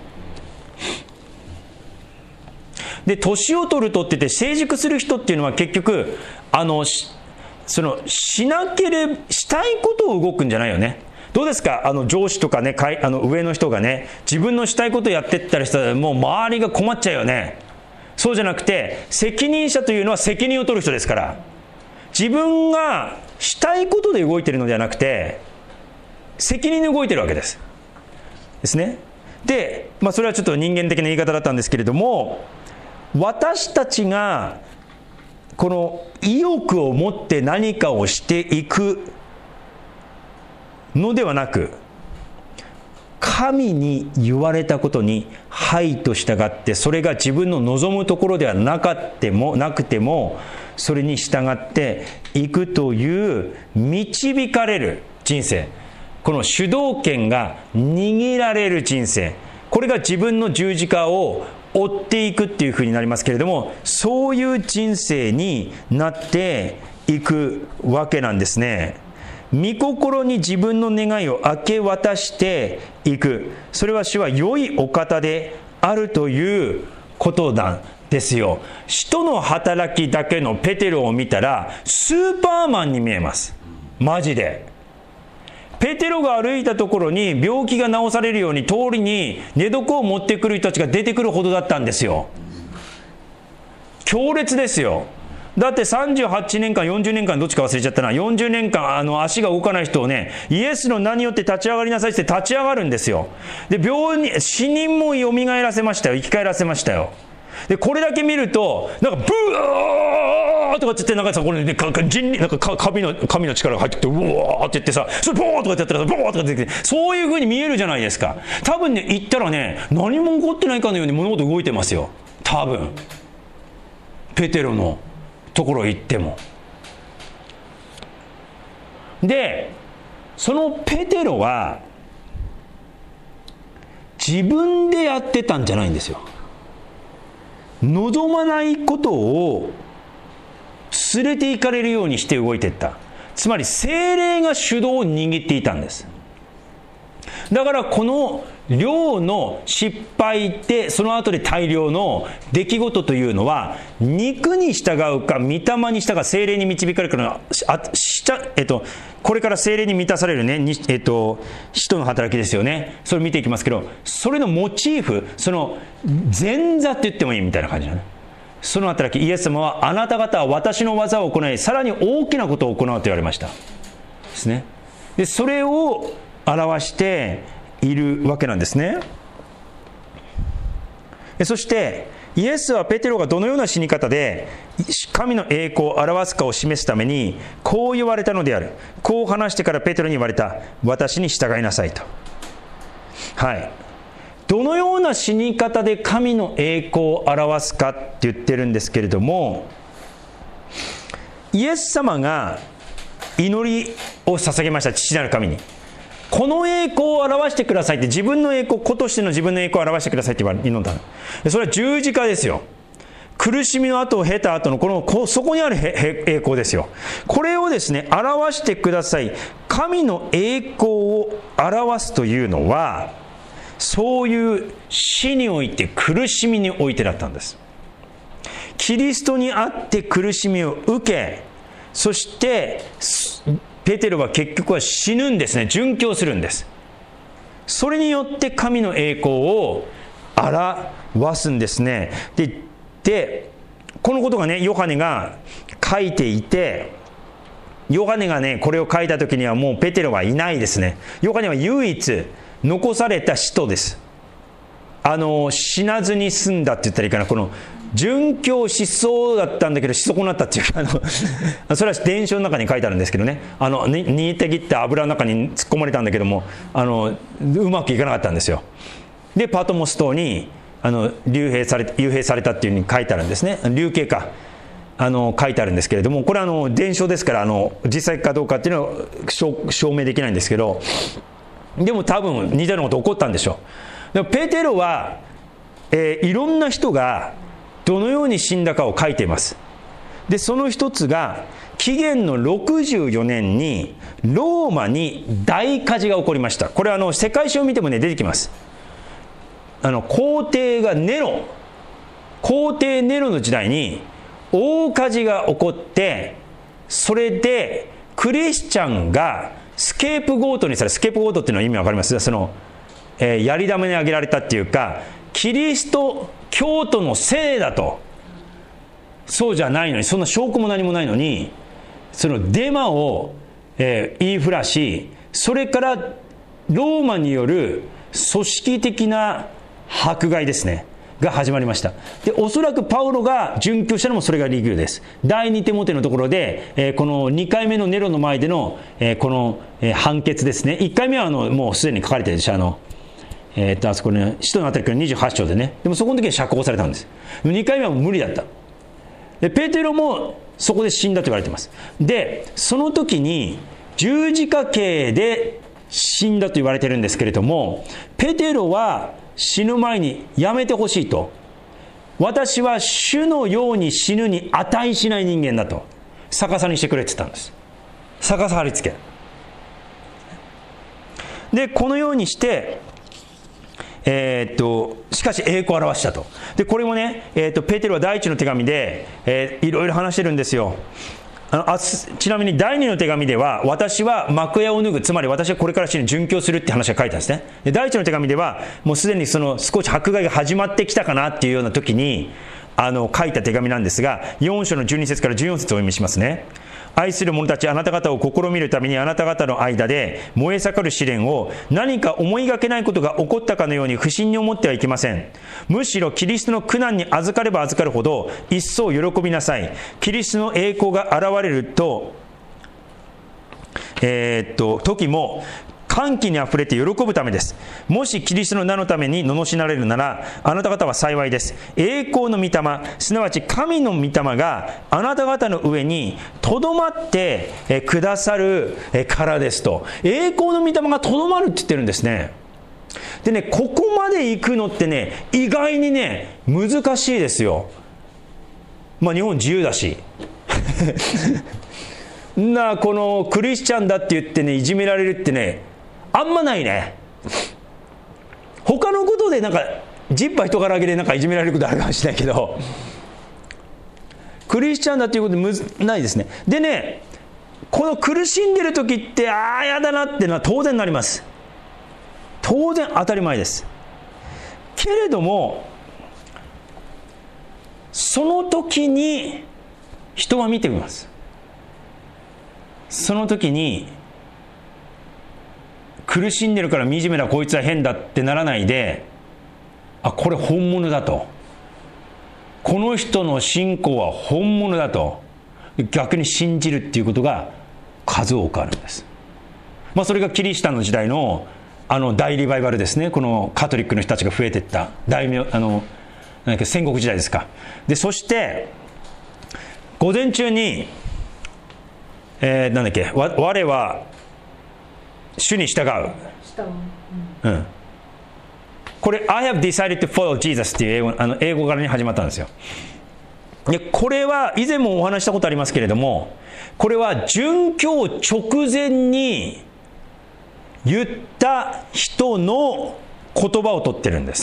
で年を取るとって言って成熟する人っていうのは結局あのそのしなければしたいことを動くんじゃないよね。どうですか、あの上司とかね、あの上の人がね自分のしたいことをやってったりしたらもう周りが困っちゃうよね。そうじゃなくて、責任者というのは責任を取る人ですから、自分がしたいことで動いているのではなくて責任で動いているわけですですね。で、まあ、それはちょっと人間的な言い方だったんですけれども、私たちがこの意欲を持って何かをしていくのではなく、 神に言われたことにはいと従って、それが自分の望むところではなかってもなくてもそれに従っていくという導かれる人生、この主導権が握られる人生、これが自分の十字架を追っていくっていうふうになりますけれども、そういう人生になっていくわけなんですね。御心に自分の願いを明け渡していく、それは主は良いお方であるということなんですよ。使徒の働きだけのペテロを見たらスーパーマンに見えます。マジでペテロが歩いたところに病気が治されるように通りに寝床を持ってくる人たちが出てくるほどだったんですよ。強烈ですよ。だってさんじゅうはちねんかんよんじゅうねんかんどっちか忘れちゃったな、よんじゅうねんかんあの足が動かない人をね、イエスの名によって立ち上がりなさいって立ち上がるんですよ。で病に死人もよみがえらせましたよ、生き返らせましたよ。でこれだけ見るとなんかブーとかって言って、なんかさこれねか人なんか神の神の力が入ってきてうわーって言ってさ、それボーとかってやったらボーとかって言って、そういう風に見えるじゃないですか。多分ね言ったらね何も起こってないかのように物事動いてますよ。多分ペテロのところへ行っても。でそのペテロは自分でやってたんじゃないんですよ。望まないことを連れて行かれるようにして動いていった。つまり聖霊が主導を握っていたんです。だからこの量の失敗でその後で大量の出来事というのは、肉に従うか御霊に従う、聖霊に導かれるかのあした、えっと、これから聖霊に満たされるね、えっと、使徒の働きですよね。それ見ていきますけど、それのモチーフ、その前座って言ってもいいみたいな感じだね。その働き、イエス様はあなた方は私の技を行い、さらに大きなことを行うと言われましたですね。でそれを表しているわけなんですね。そしてイエスはペテロがどのような死に方で神の栄光を表すかを示すためにこう言われたのである。こう話してからペテロに言われた。私に従いなさいと。はい。どのような死に方で神の栄光を表すかって言ってるんですけれども、イエス様が祈りを捧げました。父なる神にこの栄光を表してくださいって、自分の栄光、子としての自分の栄光を表してくださいって言われ祈んだ。それは十字架ですよ。苦しみの後を経た後のこのそこにある栄光ですよ。これをですね表してください。神の栄光を表すというのは、そういう死において苦しみにおいてだったんです。キリストにあって苦しみを受け、そしてペテロは結局は死ぬんですね。殉教するんです。それによって神の栄光を表すんですね。で、でこのことがねヨハネが書いていて、ヨハネがねこれを書いた時にはもうペテロはいないですね。ヨハネは唯一残された使徒です。あの死なずに済んだって言ったらいいかな。この殉教しそうだったんだけどし損なったっていうか、あのそれは伝承の中に書いてあるんですけどね、あの煮えてきって油の中に突っ込まれたんだけども、あのうまくいかなかったんですよ。でパトモス島にあの幽閉され幽閉されたっていうふうに書いてあるんですね。流刑かあの書いてあるんですけれども、これはあの伝承ですから、あの実際かどうかっていうのは 証, 証明できないんですけど、でも多分似たようなこと起こったんでしょう。でもペテロは、えー、いろんな人がどのように死んだかを書いています。でその一つが紀元のろくじゅうよねんにローマに大火事が起こりました。これはあの世界史を見てもね出てきます。あの皇帝がネロ皇帝ネロの時代に大火事が起こって、それでクリスチャンがスケープゴートにされ、スケープゴートっていうのは意味わかります？その、えー、やり玉に挙げられたっていうか、キリスト教徒のせいだと。そうじゃないのに、そんな証拠も何もないのに、そのデマを、えー、言いふらし、それからローマによる組織的な迫害ですねが始まりました。でおそらくパウロが殉教したのもそれが理由です。第二テモテのところで、えー、このにかいめのネロの前での、えー、この、えー、判決ですね。いっかいめはあのもうすでに書かれてるでしょ。あのえー、っとあそこね、使徒の働きのにじゅうはち章でね。でもそこの時は釈放されたんです。にかいめはもう無理だった。でペテロもそこで死んだと言われています。でその時に十字架刑で死んだと言われているんですけれども、ペテロは死ぬ前にやめてほしいと、私は主のように死ぬに値しない人間だと逆さにしてくれって言ったんです。逆さ貼り付けで、このようにしてえー、っとしかし栄光を表したと。でこれもね、えー、っとペテロは第一の手紙で、えー、いろいろ話してるんですよ。あのあちなみに第二の手紙では、私は幕屋を脱ぐ、つまり私はこれから死に殉教するって話が書いてあるんですね。で第一の手紙ではもうすでにその少し迫害が始まってきたかなっていうような時にあの書いた手紙なんですが、よん章のじゅうに節からじゅうよん節をお読みしますね。愛する者たち、あなた方を試みるためにあなた方の間で燃え盛る試練を、何か思いがけないことが起こったかのように不審に思ってはいけません。むしろキリストの苦難に預かれば預かるほど一層喜びなさい。キリストの栄光が現れると、えー、っと時も歓喜にあふれて喜ぶためです。もしキリストの名のために罵られるなら、あなた方は幸いです。栄光の御霊、すなわち神の御霊があなた方の上にとどまってくださるからですと。栄光の御霊がとどまるって言ってるんですね。でね、ここまで行くのってね、意外にね難しいですよ。まあ日本自由だしな、このクリスチャンだって言ってねいじめられるってねあんまないね。他のことでなんかジッパ人からあげでなんかいじめられることあるかもしれないけど、クリスチャンだっていうことむずないですね。でね、この苦しんでる時ってああやだなってのは当然なります。当然当たり前です。けれどもその時に人は見てみます。その時に苦しんでるから惨めなこいつは変だってならないで、あ、これ本物だと、この人の信仰は本物だと逆に信じるっていうことが数多くあるんです。まあそれがキリシタンの時代のあの大リバイバルですね。このカトリックの人たちが増えていった大名、あのなんだっけ、戦国時代ですか。でそして午前中に、えー、なんだっけ、わ我は主に従う、うんうん、これ I have decided to follow Jesus っていう英語、あの英語からに始まったんですよ。でこれは以前もお話したことありますけれども、これは殉教直前に言った人の言葉を取ってるんです。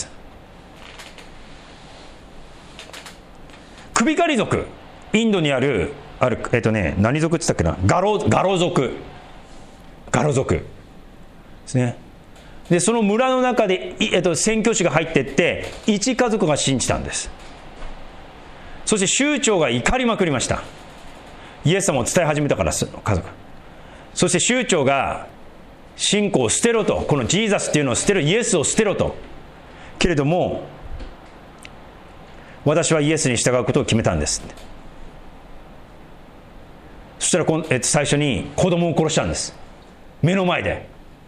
首狩り族、インドにあるあるえっとね何族って言ったっけな、ガロガロ族、ガロ族ですね。でその村の中で、えっと、宣教師が入っていって一家族が信じたんです。そして酋長が怒りまくりました。イエス様を伝え始めたから、家族。そして酋長が信仰を捨てろと、このジーザスっていうのを捨てろ、イエスを捨てろと。けれども私はイエスに従うことを決めたんです。そしたらこん、えっと、最初に子供を殺したんです。目の前で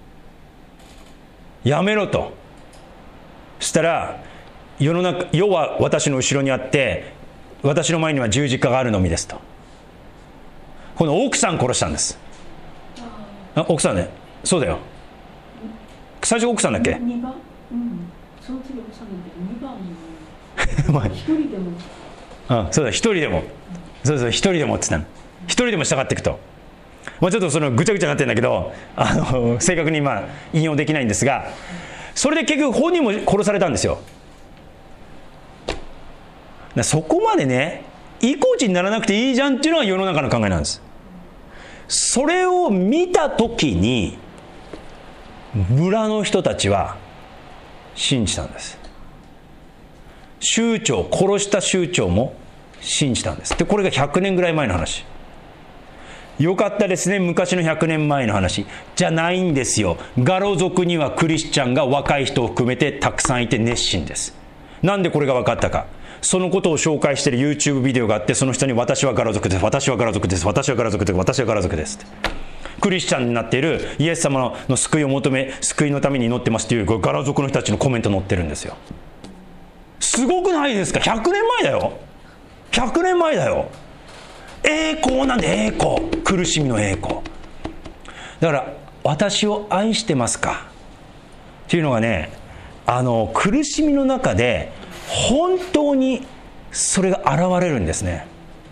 やめろと。そしたら世の中、世は私の後ろにあって私の前には十字架があるのみですと。この奥さん殺したんです。あ、奥さんね、そうだよ、最初奥さんだっけ。にばん、うん、その次奥さんだけどにばん一人でもあ、そうだ、一人でも、そうそう、一人でもって言ったの。一人でも従っていくと。まあ、ちょっとそのぐちゃぐちゃになってるんだけど、あの正確にまあ引用できないんですが、それで結局本人も殺されたんですよ。そこまでね意固地にならなくていいじゃんっていうのが世の中の考えなんです。それを見た時に村の人たちは信じたんです。酋長、殺した酋長も信じたんです。でこれがひゃくねんぐらい前の話。よかったですね、昔のひゃくねんまえの話じゃないんですよ。ガロ族にはクリスチャンが若い人を含めてたくさんいて熱心です。なんでこれが分かったか、そのことを紹介している YouTube ビデオがあって、その人に私はガロ族です、私はガロ族です、私はガロ族です、私はガロ族ですって、 クリスチャンになっている、イエス様の救いを求め、救いのために祈ってますというガラ族の人たちのコメント載ってるんですよ。すごくないですか？ひゃくねんまえだよ。ひゃくねんまえだよ。栄光なんで、栄光。苦しみの栄光。だから私を愛してますかっていうのがね、あの苦しみの中で本当にそれが現れるんですね。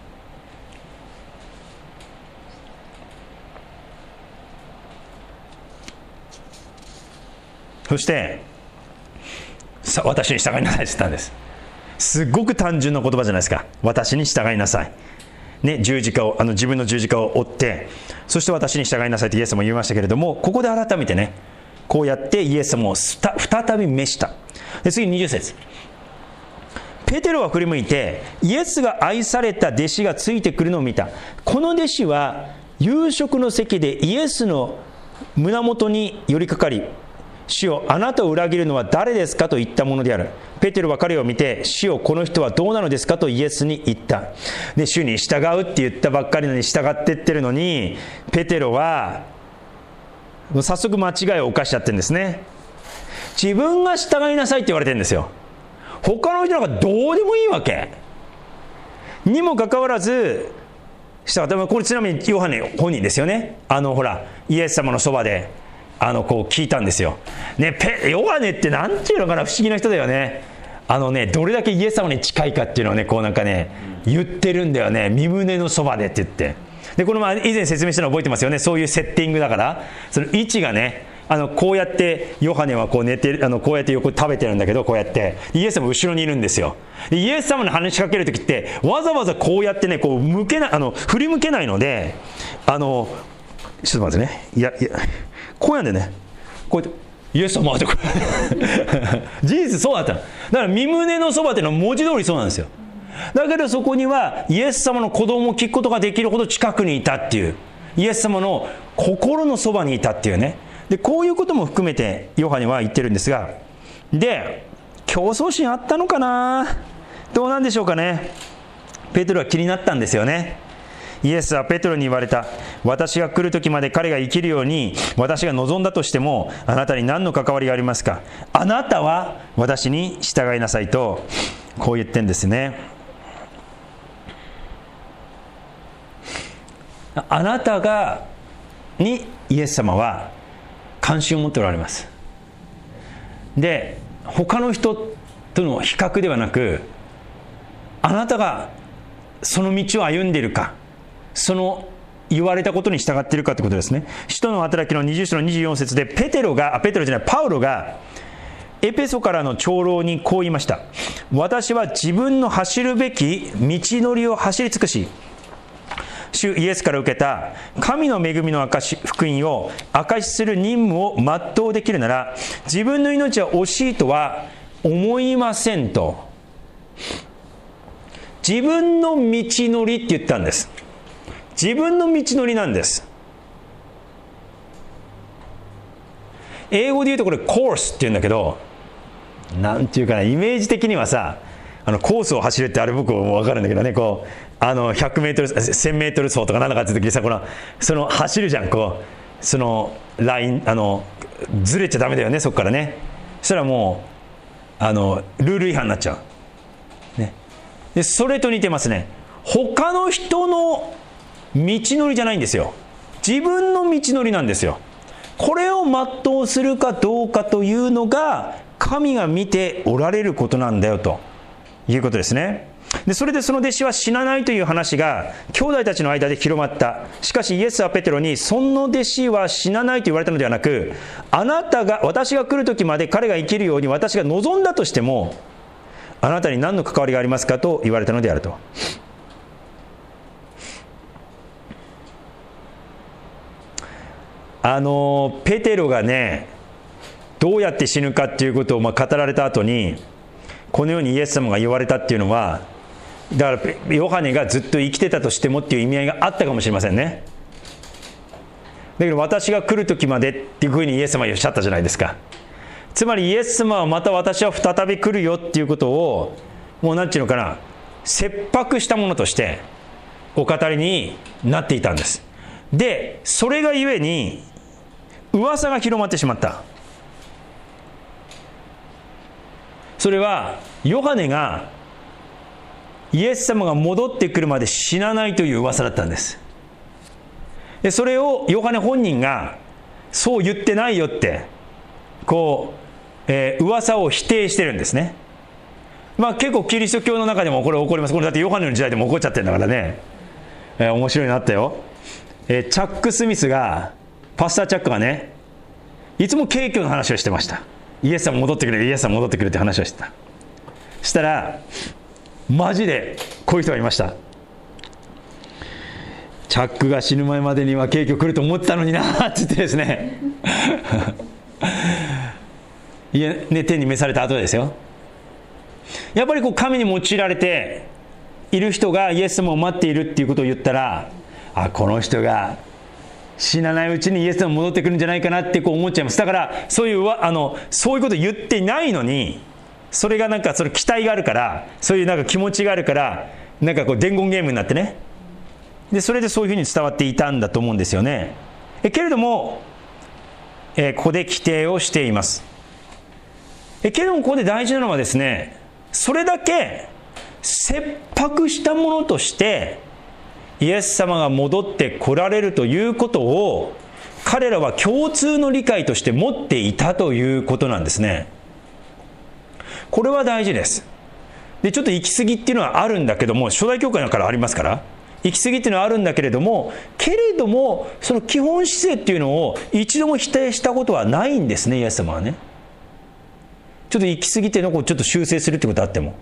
そしてさ私に従いなさいって言ったんです。すごく単純な言葉じゃないですか。私に従いなさい、ね、十字架をあの自分の十字架を追って、そして私に従いなさいとイエス様も言いましたけれども、ここで改めてね、こうやってイエス様を再び召した。で次にじゅっ節、ペテロは振り向いてイエスが愛された弟子がついてくるのを見た。この弟子は夕食の席でイエスの胸元に寄りかかり、主よ、あなたを裏切るのは誰ですかと言ったものである。ペテロは彼を見て、主よ、この人はどうなのですかとイエスに言った。で、主に従うって言ったばっかりのに従ってってるのに、ペテロは早速間違いを犯しちゃってるんですね。自分が従いなさいって言われてるんですよ。他の人なんかどうでもいいわけにもかかわらず従って、これちなみにヨハネ本人ですよね。あのほらイエス様のそばであのこう聞いたんですよ、ね、ペヨハネってなんていうのかな、不思議な人だよね。あのね、どれだけイエス様に近いかっていうのをね、こうなんかね言ってるんだよね。身胸のそばでって言って、でこの前以前説明したの覚えてますよね。そういうセッティングだから、その位置がね、あのこうやってヨハネはこう寝てる、あのこうやって横で食べてるんだけど、こうやってイエス様後ろにいるんですよ。でイエス様に話しかけるときってわざわざこうやってね、こう向けない、あの振り向けないので、あのちょっと待ってね、いやいやこうやんでね、こうやってイエス様とか事実そうだったの。だから身胸のそばっていうのは文字通りそうなんですよ。だけどそこにはイエス様の鼓動も聞くことができるほど近くにいたっていう、イエス様の心のそばにいたっていうね。でこういうことも含めてヨハネは言ってるんですが、で競争心あったのかな、どうなんでしょうかね。ペテロは気になったんですよね。イエスはペテロに言われた。私が来る時まで彼が生きるように私が望んだとしても、あなたに何の関わりがありますか。あなたは私に従いなさいとこう言ってんですね。あなたがにイエス様は関心を持っておられます。で他の人との比較ではなく、あなたがその道を歩んでいるか、その言われたことに従っているかということですね。使徒の働きのにじゅう章のにじゅうよん節で、ペテロがあペテロじゃないパウロがエペソからの長老にこう言いました。私は自分の走るべき道のりを走り尽くし、主イエスから受けた神の恵みの証福音を証しする任務を全うできるなら、自分の命は惜しいとは思いませんと。自分の道のりって言ったんです。自分の道のりなんです。英語で言うとこれコースって言うんだけど、なんていうかな、イメージ的にはさ、あのコースを走るってあれ僕も分かるんだけどね、こうあのひゃくメートルせんメートル走とかなんだかっていう時にさ、このその走るじゃん、こうそのラインあのずれちゃダメだよね、そこからね。そしたらもうあのルール違反になっちゃう、ね、でそれと似てますね。他の人の道のりじゃないんですよ。自分の道のりなんですよ。これを全うするかどうかというのが神が見ておられることなんだよということですね。でそれでその弟子は死なないという話が兄弟たちの間で広まった。しかしイエスはペテロに、その弟子は死なないと言われたのではなく、あなたが私が来る時まで彼が生きるように私が望んだとしても、あなたに何の関わりがありますかと言われたのであると。あのペテロがね、どうやって死ぬかっていうことをまあ語られた後に、このようにイエス様が言われたっていうのは、だからヨハネがずっと生きてたとしてもっていう意味合いがあったかもしれませんね。だけど私が来る時までっていうふうにイエス様はおっしゃったじゃないですか。つまりイエス様はまた私は再び来るよっていうことを、もう何ていうのかな、切迫したものとしてお語りになっていたんです。 でそれがゆえに噂が広まってしまった。それはヨハネがイエス様が戻ってくるまで死なないという噂だったんです。でそれをヨハネ本人がそう言ってないよってこう、えー、噂を否定してるんですね。まあ結構キリスト教の中でもこれ起こります。これだってヨハネの時代でも起こっちゃってるんだからね、えー、面白いのあったよ、えー、チャック・スミスがパスター・チャックがねいつも景況の話をしてました。イエス様戻ってくるイエス様戻ってくるって話をしてた。そしたらマジでこういう人がいました。チャックが死ぬ前までには景況来ると思ってたのになって言ってですねいやね、天に召された後ですよ。やっぱりこう神に用いられている人がイエス様を待っているっていうことを言ったら、あ、この人が死なないうちにイエス様戻ってくるんじゃないかなってこう思っちゃいます。だからそういうあのそういうことを言ってないのに、それがなんかそれ期待があるから、そういうなんか気持ちがあるから、なんかこう伝言ゲームになってね、でそれでそういうふうに伝わっていたんだと思うんですよね。えけれども、えー、ここで規定をしています。えけれどもここで大事なのはですね、それだけ切迫したものとしてイエス様が戻って来られるということを彼らは共通の理解として持っていたということなんですね。これは大事です。でちょっと行き過ぎっていうのはあるんだけども、初代教会だからありますから、行き過ぎっていうのはあるんだけれども、けれどもその基本姿勢っていうのを一度も否定したことはないんですね、イエス様はね。ちょっと行き過ぎてのをちょっと修正するってことあっても、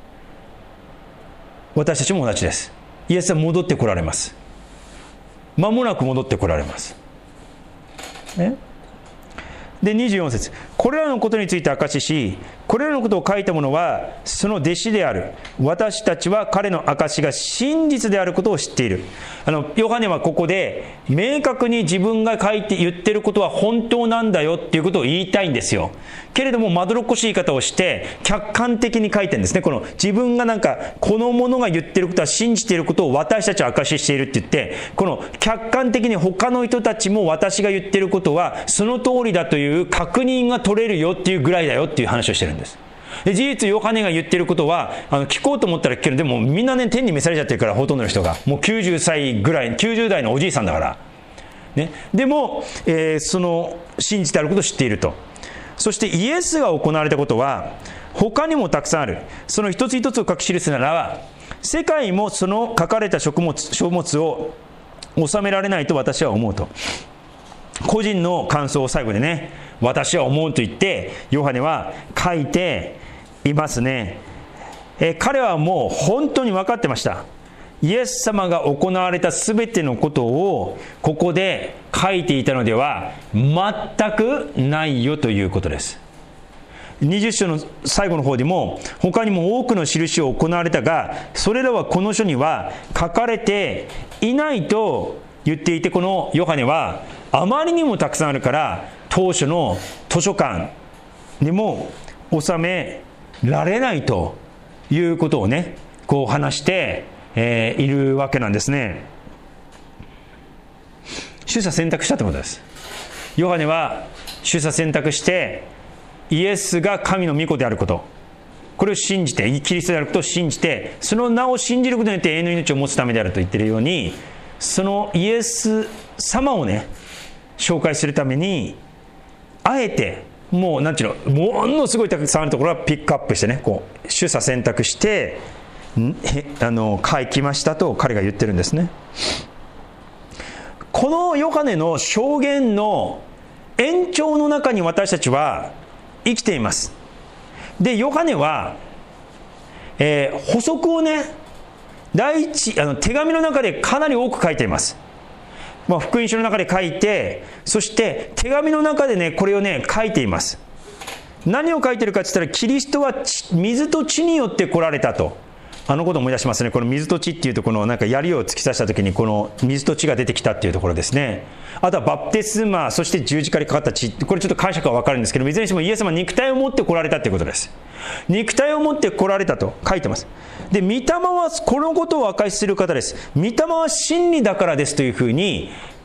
私たちも同じです。イエス様戻ってこられます。間もなく戻ってこられます、ね、でにじゅうよん節、これらのことについて証しし、これらのことを書いた者はその弟子である。私たちは彼の証しが真実であることを知っている。あのヨハネはここで明確に自分が書いて言ってることは本当なんだよっていうことを言いたいんですよ。けれどもまどろっこしい言い方をして客観的に書いてるんですね。この自分がなんかこの者が言ってることは信じていることを私たちは証ししているって言って、この客観的に他の人たちも私が言ってることはその通りだという確認が取れるよっていうぐらいだよっていう話をしてるんです。で事実ヨハネが言ってることはあの聞こうと思ったら聞ける。でもみんなね天に召されちゃってるから、ほとんどの人がもうきゅうじゅっさいぐらいきゅうじゅう代のおじいさんだから、ね、でも、えー、その信じてあることを知っていると。そしてイエスが行われたことは他にもたくさんある。その一つ一つを書き記すならば世界もその書かれた書物、書物を収められないと私は思うと。個人の感想を最後でね、私は思うと言ってヨハネは書いていますね。え彼はもう本当に分かってました。イエス様が行われたすべてのことをここで書いていたのでは全くないよということです。にじゅっ章の最後の方でも他にも多くの印を行われたが、それらはこの書には書かれていないと言っていて、このヨハネはあまりにもたくさんあるから当初の図書館にも収められないということをねこう話して、えー、いるわけなんですね。取捨選択したということです。ヨハネは取捨選択してイエスが神の御子であること、これを信じて、キリストであることを信じて、その名を信じることによって永遠の命を持つためであると言っているように、そのイエス様をね紹介するためにあえてもうなんていうの、ものすごいたくさんあるところはピックアップしてね、こう取捨選択してあの書きましたと彼が言ってるんですね。このヨハネの証言の延長の中に私たちは生きています。でヨハネは、えー、補足をね第一あの手紙の中でかなり多く書いています。まあ、福音書の中で書いて、そして手紙の中でねこれをね書いています。何を書いてるかって言ったら、キリストは水と血によって来られたと。あのことを思い出しますね。この水と血っていうと、このなんか槍を突き刺した時にこの水と血が出てきたっていうところですね。あとはバプテスマ、そして十字架にかかった血、これちょっと解釈は分かるんですけど、いずれにしてもイエス様は肉体を持って来られたということです。肉体を持って来られたと書いてます。で御霊はこのことを証しする方です。御霊は真理だからですというふうに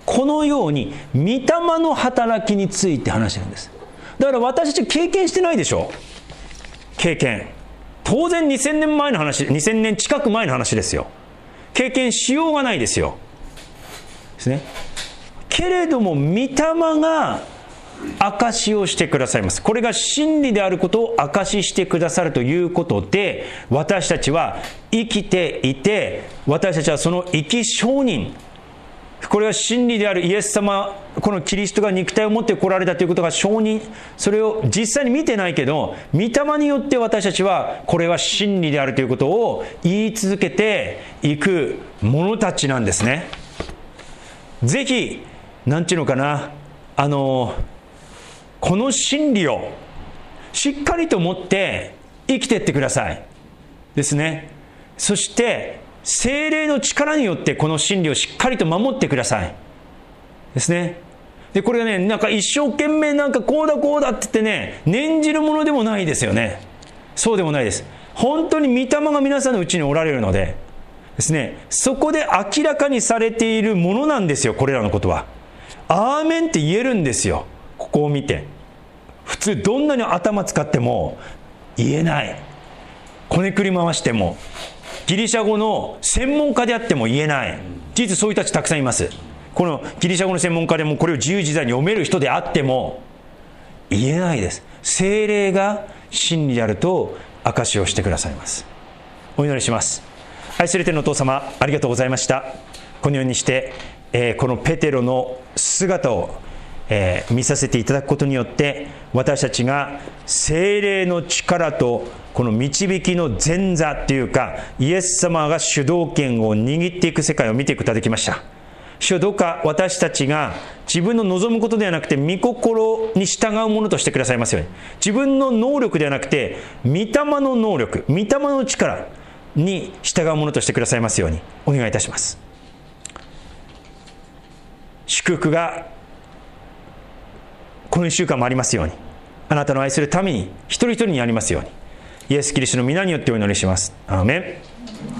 このように御霊の働きについて話してるんです。だから私たち経験してないでしょ。経験当然にせんねんまえの話、にせんねん近く前の話ですよ。経験しようがないですよ。ですね。けれども御霊が証しをしてくださいます。これが真理であることを証ししてくださるということで、私たちは生きていて、私たちはその生き証人、これは真理であるイエス様、このキリストが肉体を持って来られたということが証人、それを実際に見てないけど、御霊によって私たちはこれは真理であるということを言い続けていく者たちなんですね。ぜひなんていうのかな、あのこの真理をしっかりと持って生きていってくださいですね。そして聖霊の力によってこの真理をしっかりと守ってくださいですね。でこれがね、なんか一生懸命なんかこうだこうだって言ってね、念じるものでもないですよね。そうでもないです。本当に御霊が皆さんのうちにおられるのでですね、そこで明らかにされているものなんですよ。これらのことはアーメンって言えるんですよ。ここを見て普通どんなに頭使っても言えない、こねくり回してもギリシャ語の専門家であっても言えない。事実そういう人たちたくさんいます。このギリシャ語の専門家でもこれを自由自在に読める人であっても言えないです。聖霊が真理であると証しをしてくださいます。お祈りします。愛する天のお父様、ありがとうございました。このようにして、えー、このペテロの姿を、えー、見させていただくことによって、私たちが聖霊の力とこの導きの前座というか、イエス様が主導権を握っていく世界を見ていくことができました。主よ、どうか私たちが自分の望むことではなくて御心に従うものとしてくださいますように。自分の能力ではなくて御霊の能力、御霊の力に従うものとしてくださいますようにお願いいたします。祝福がこのいっしゅうかんもありますように、あなたの愛するために一人一人にありますように、イエス・キリストの皆によってお祈りします。アーメン。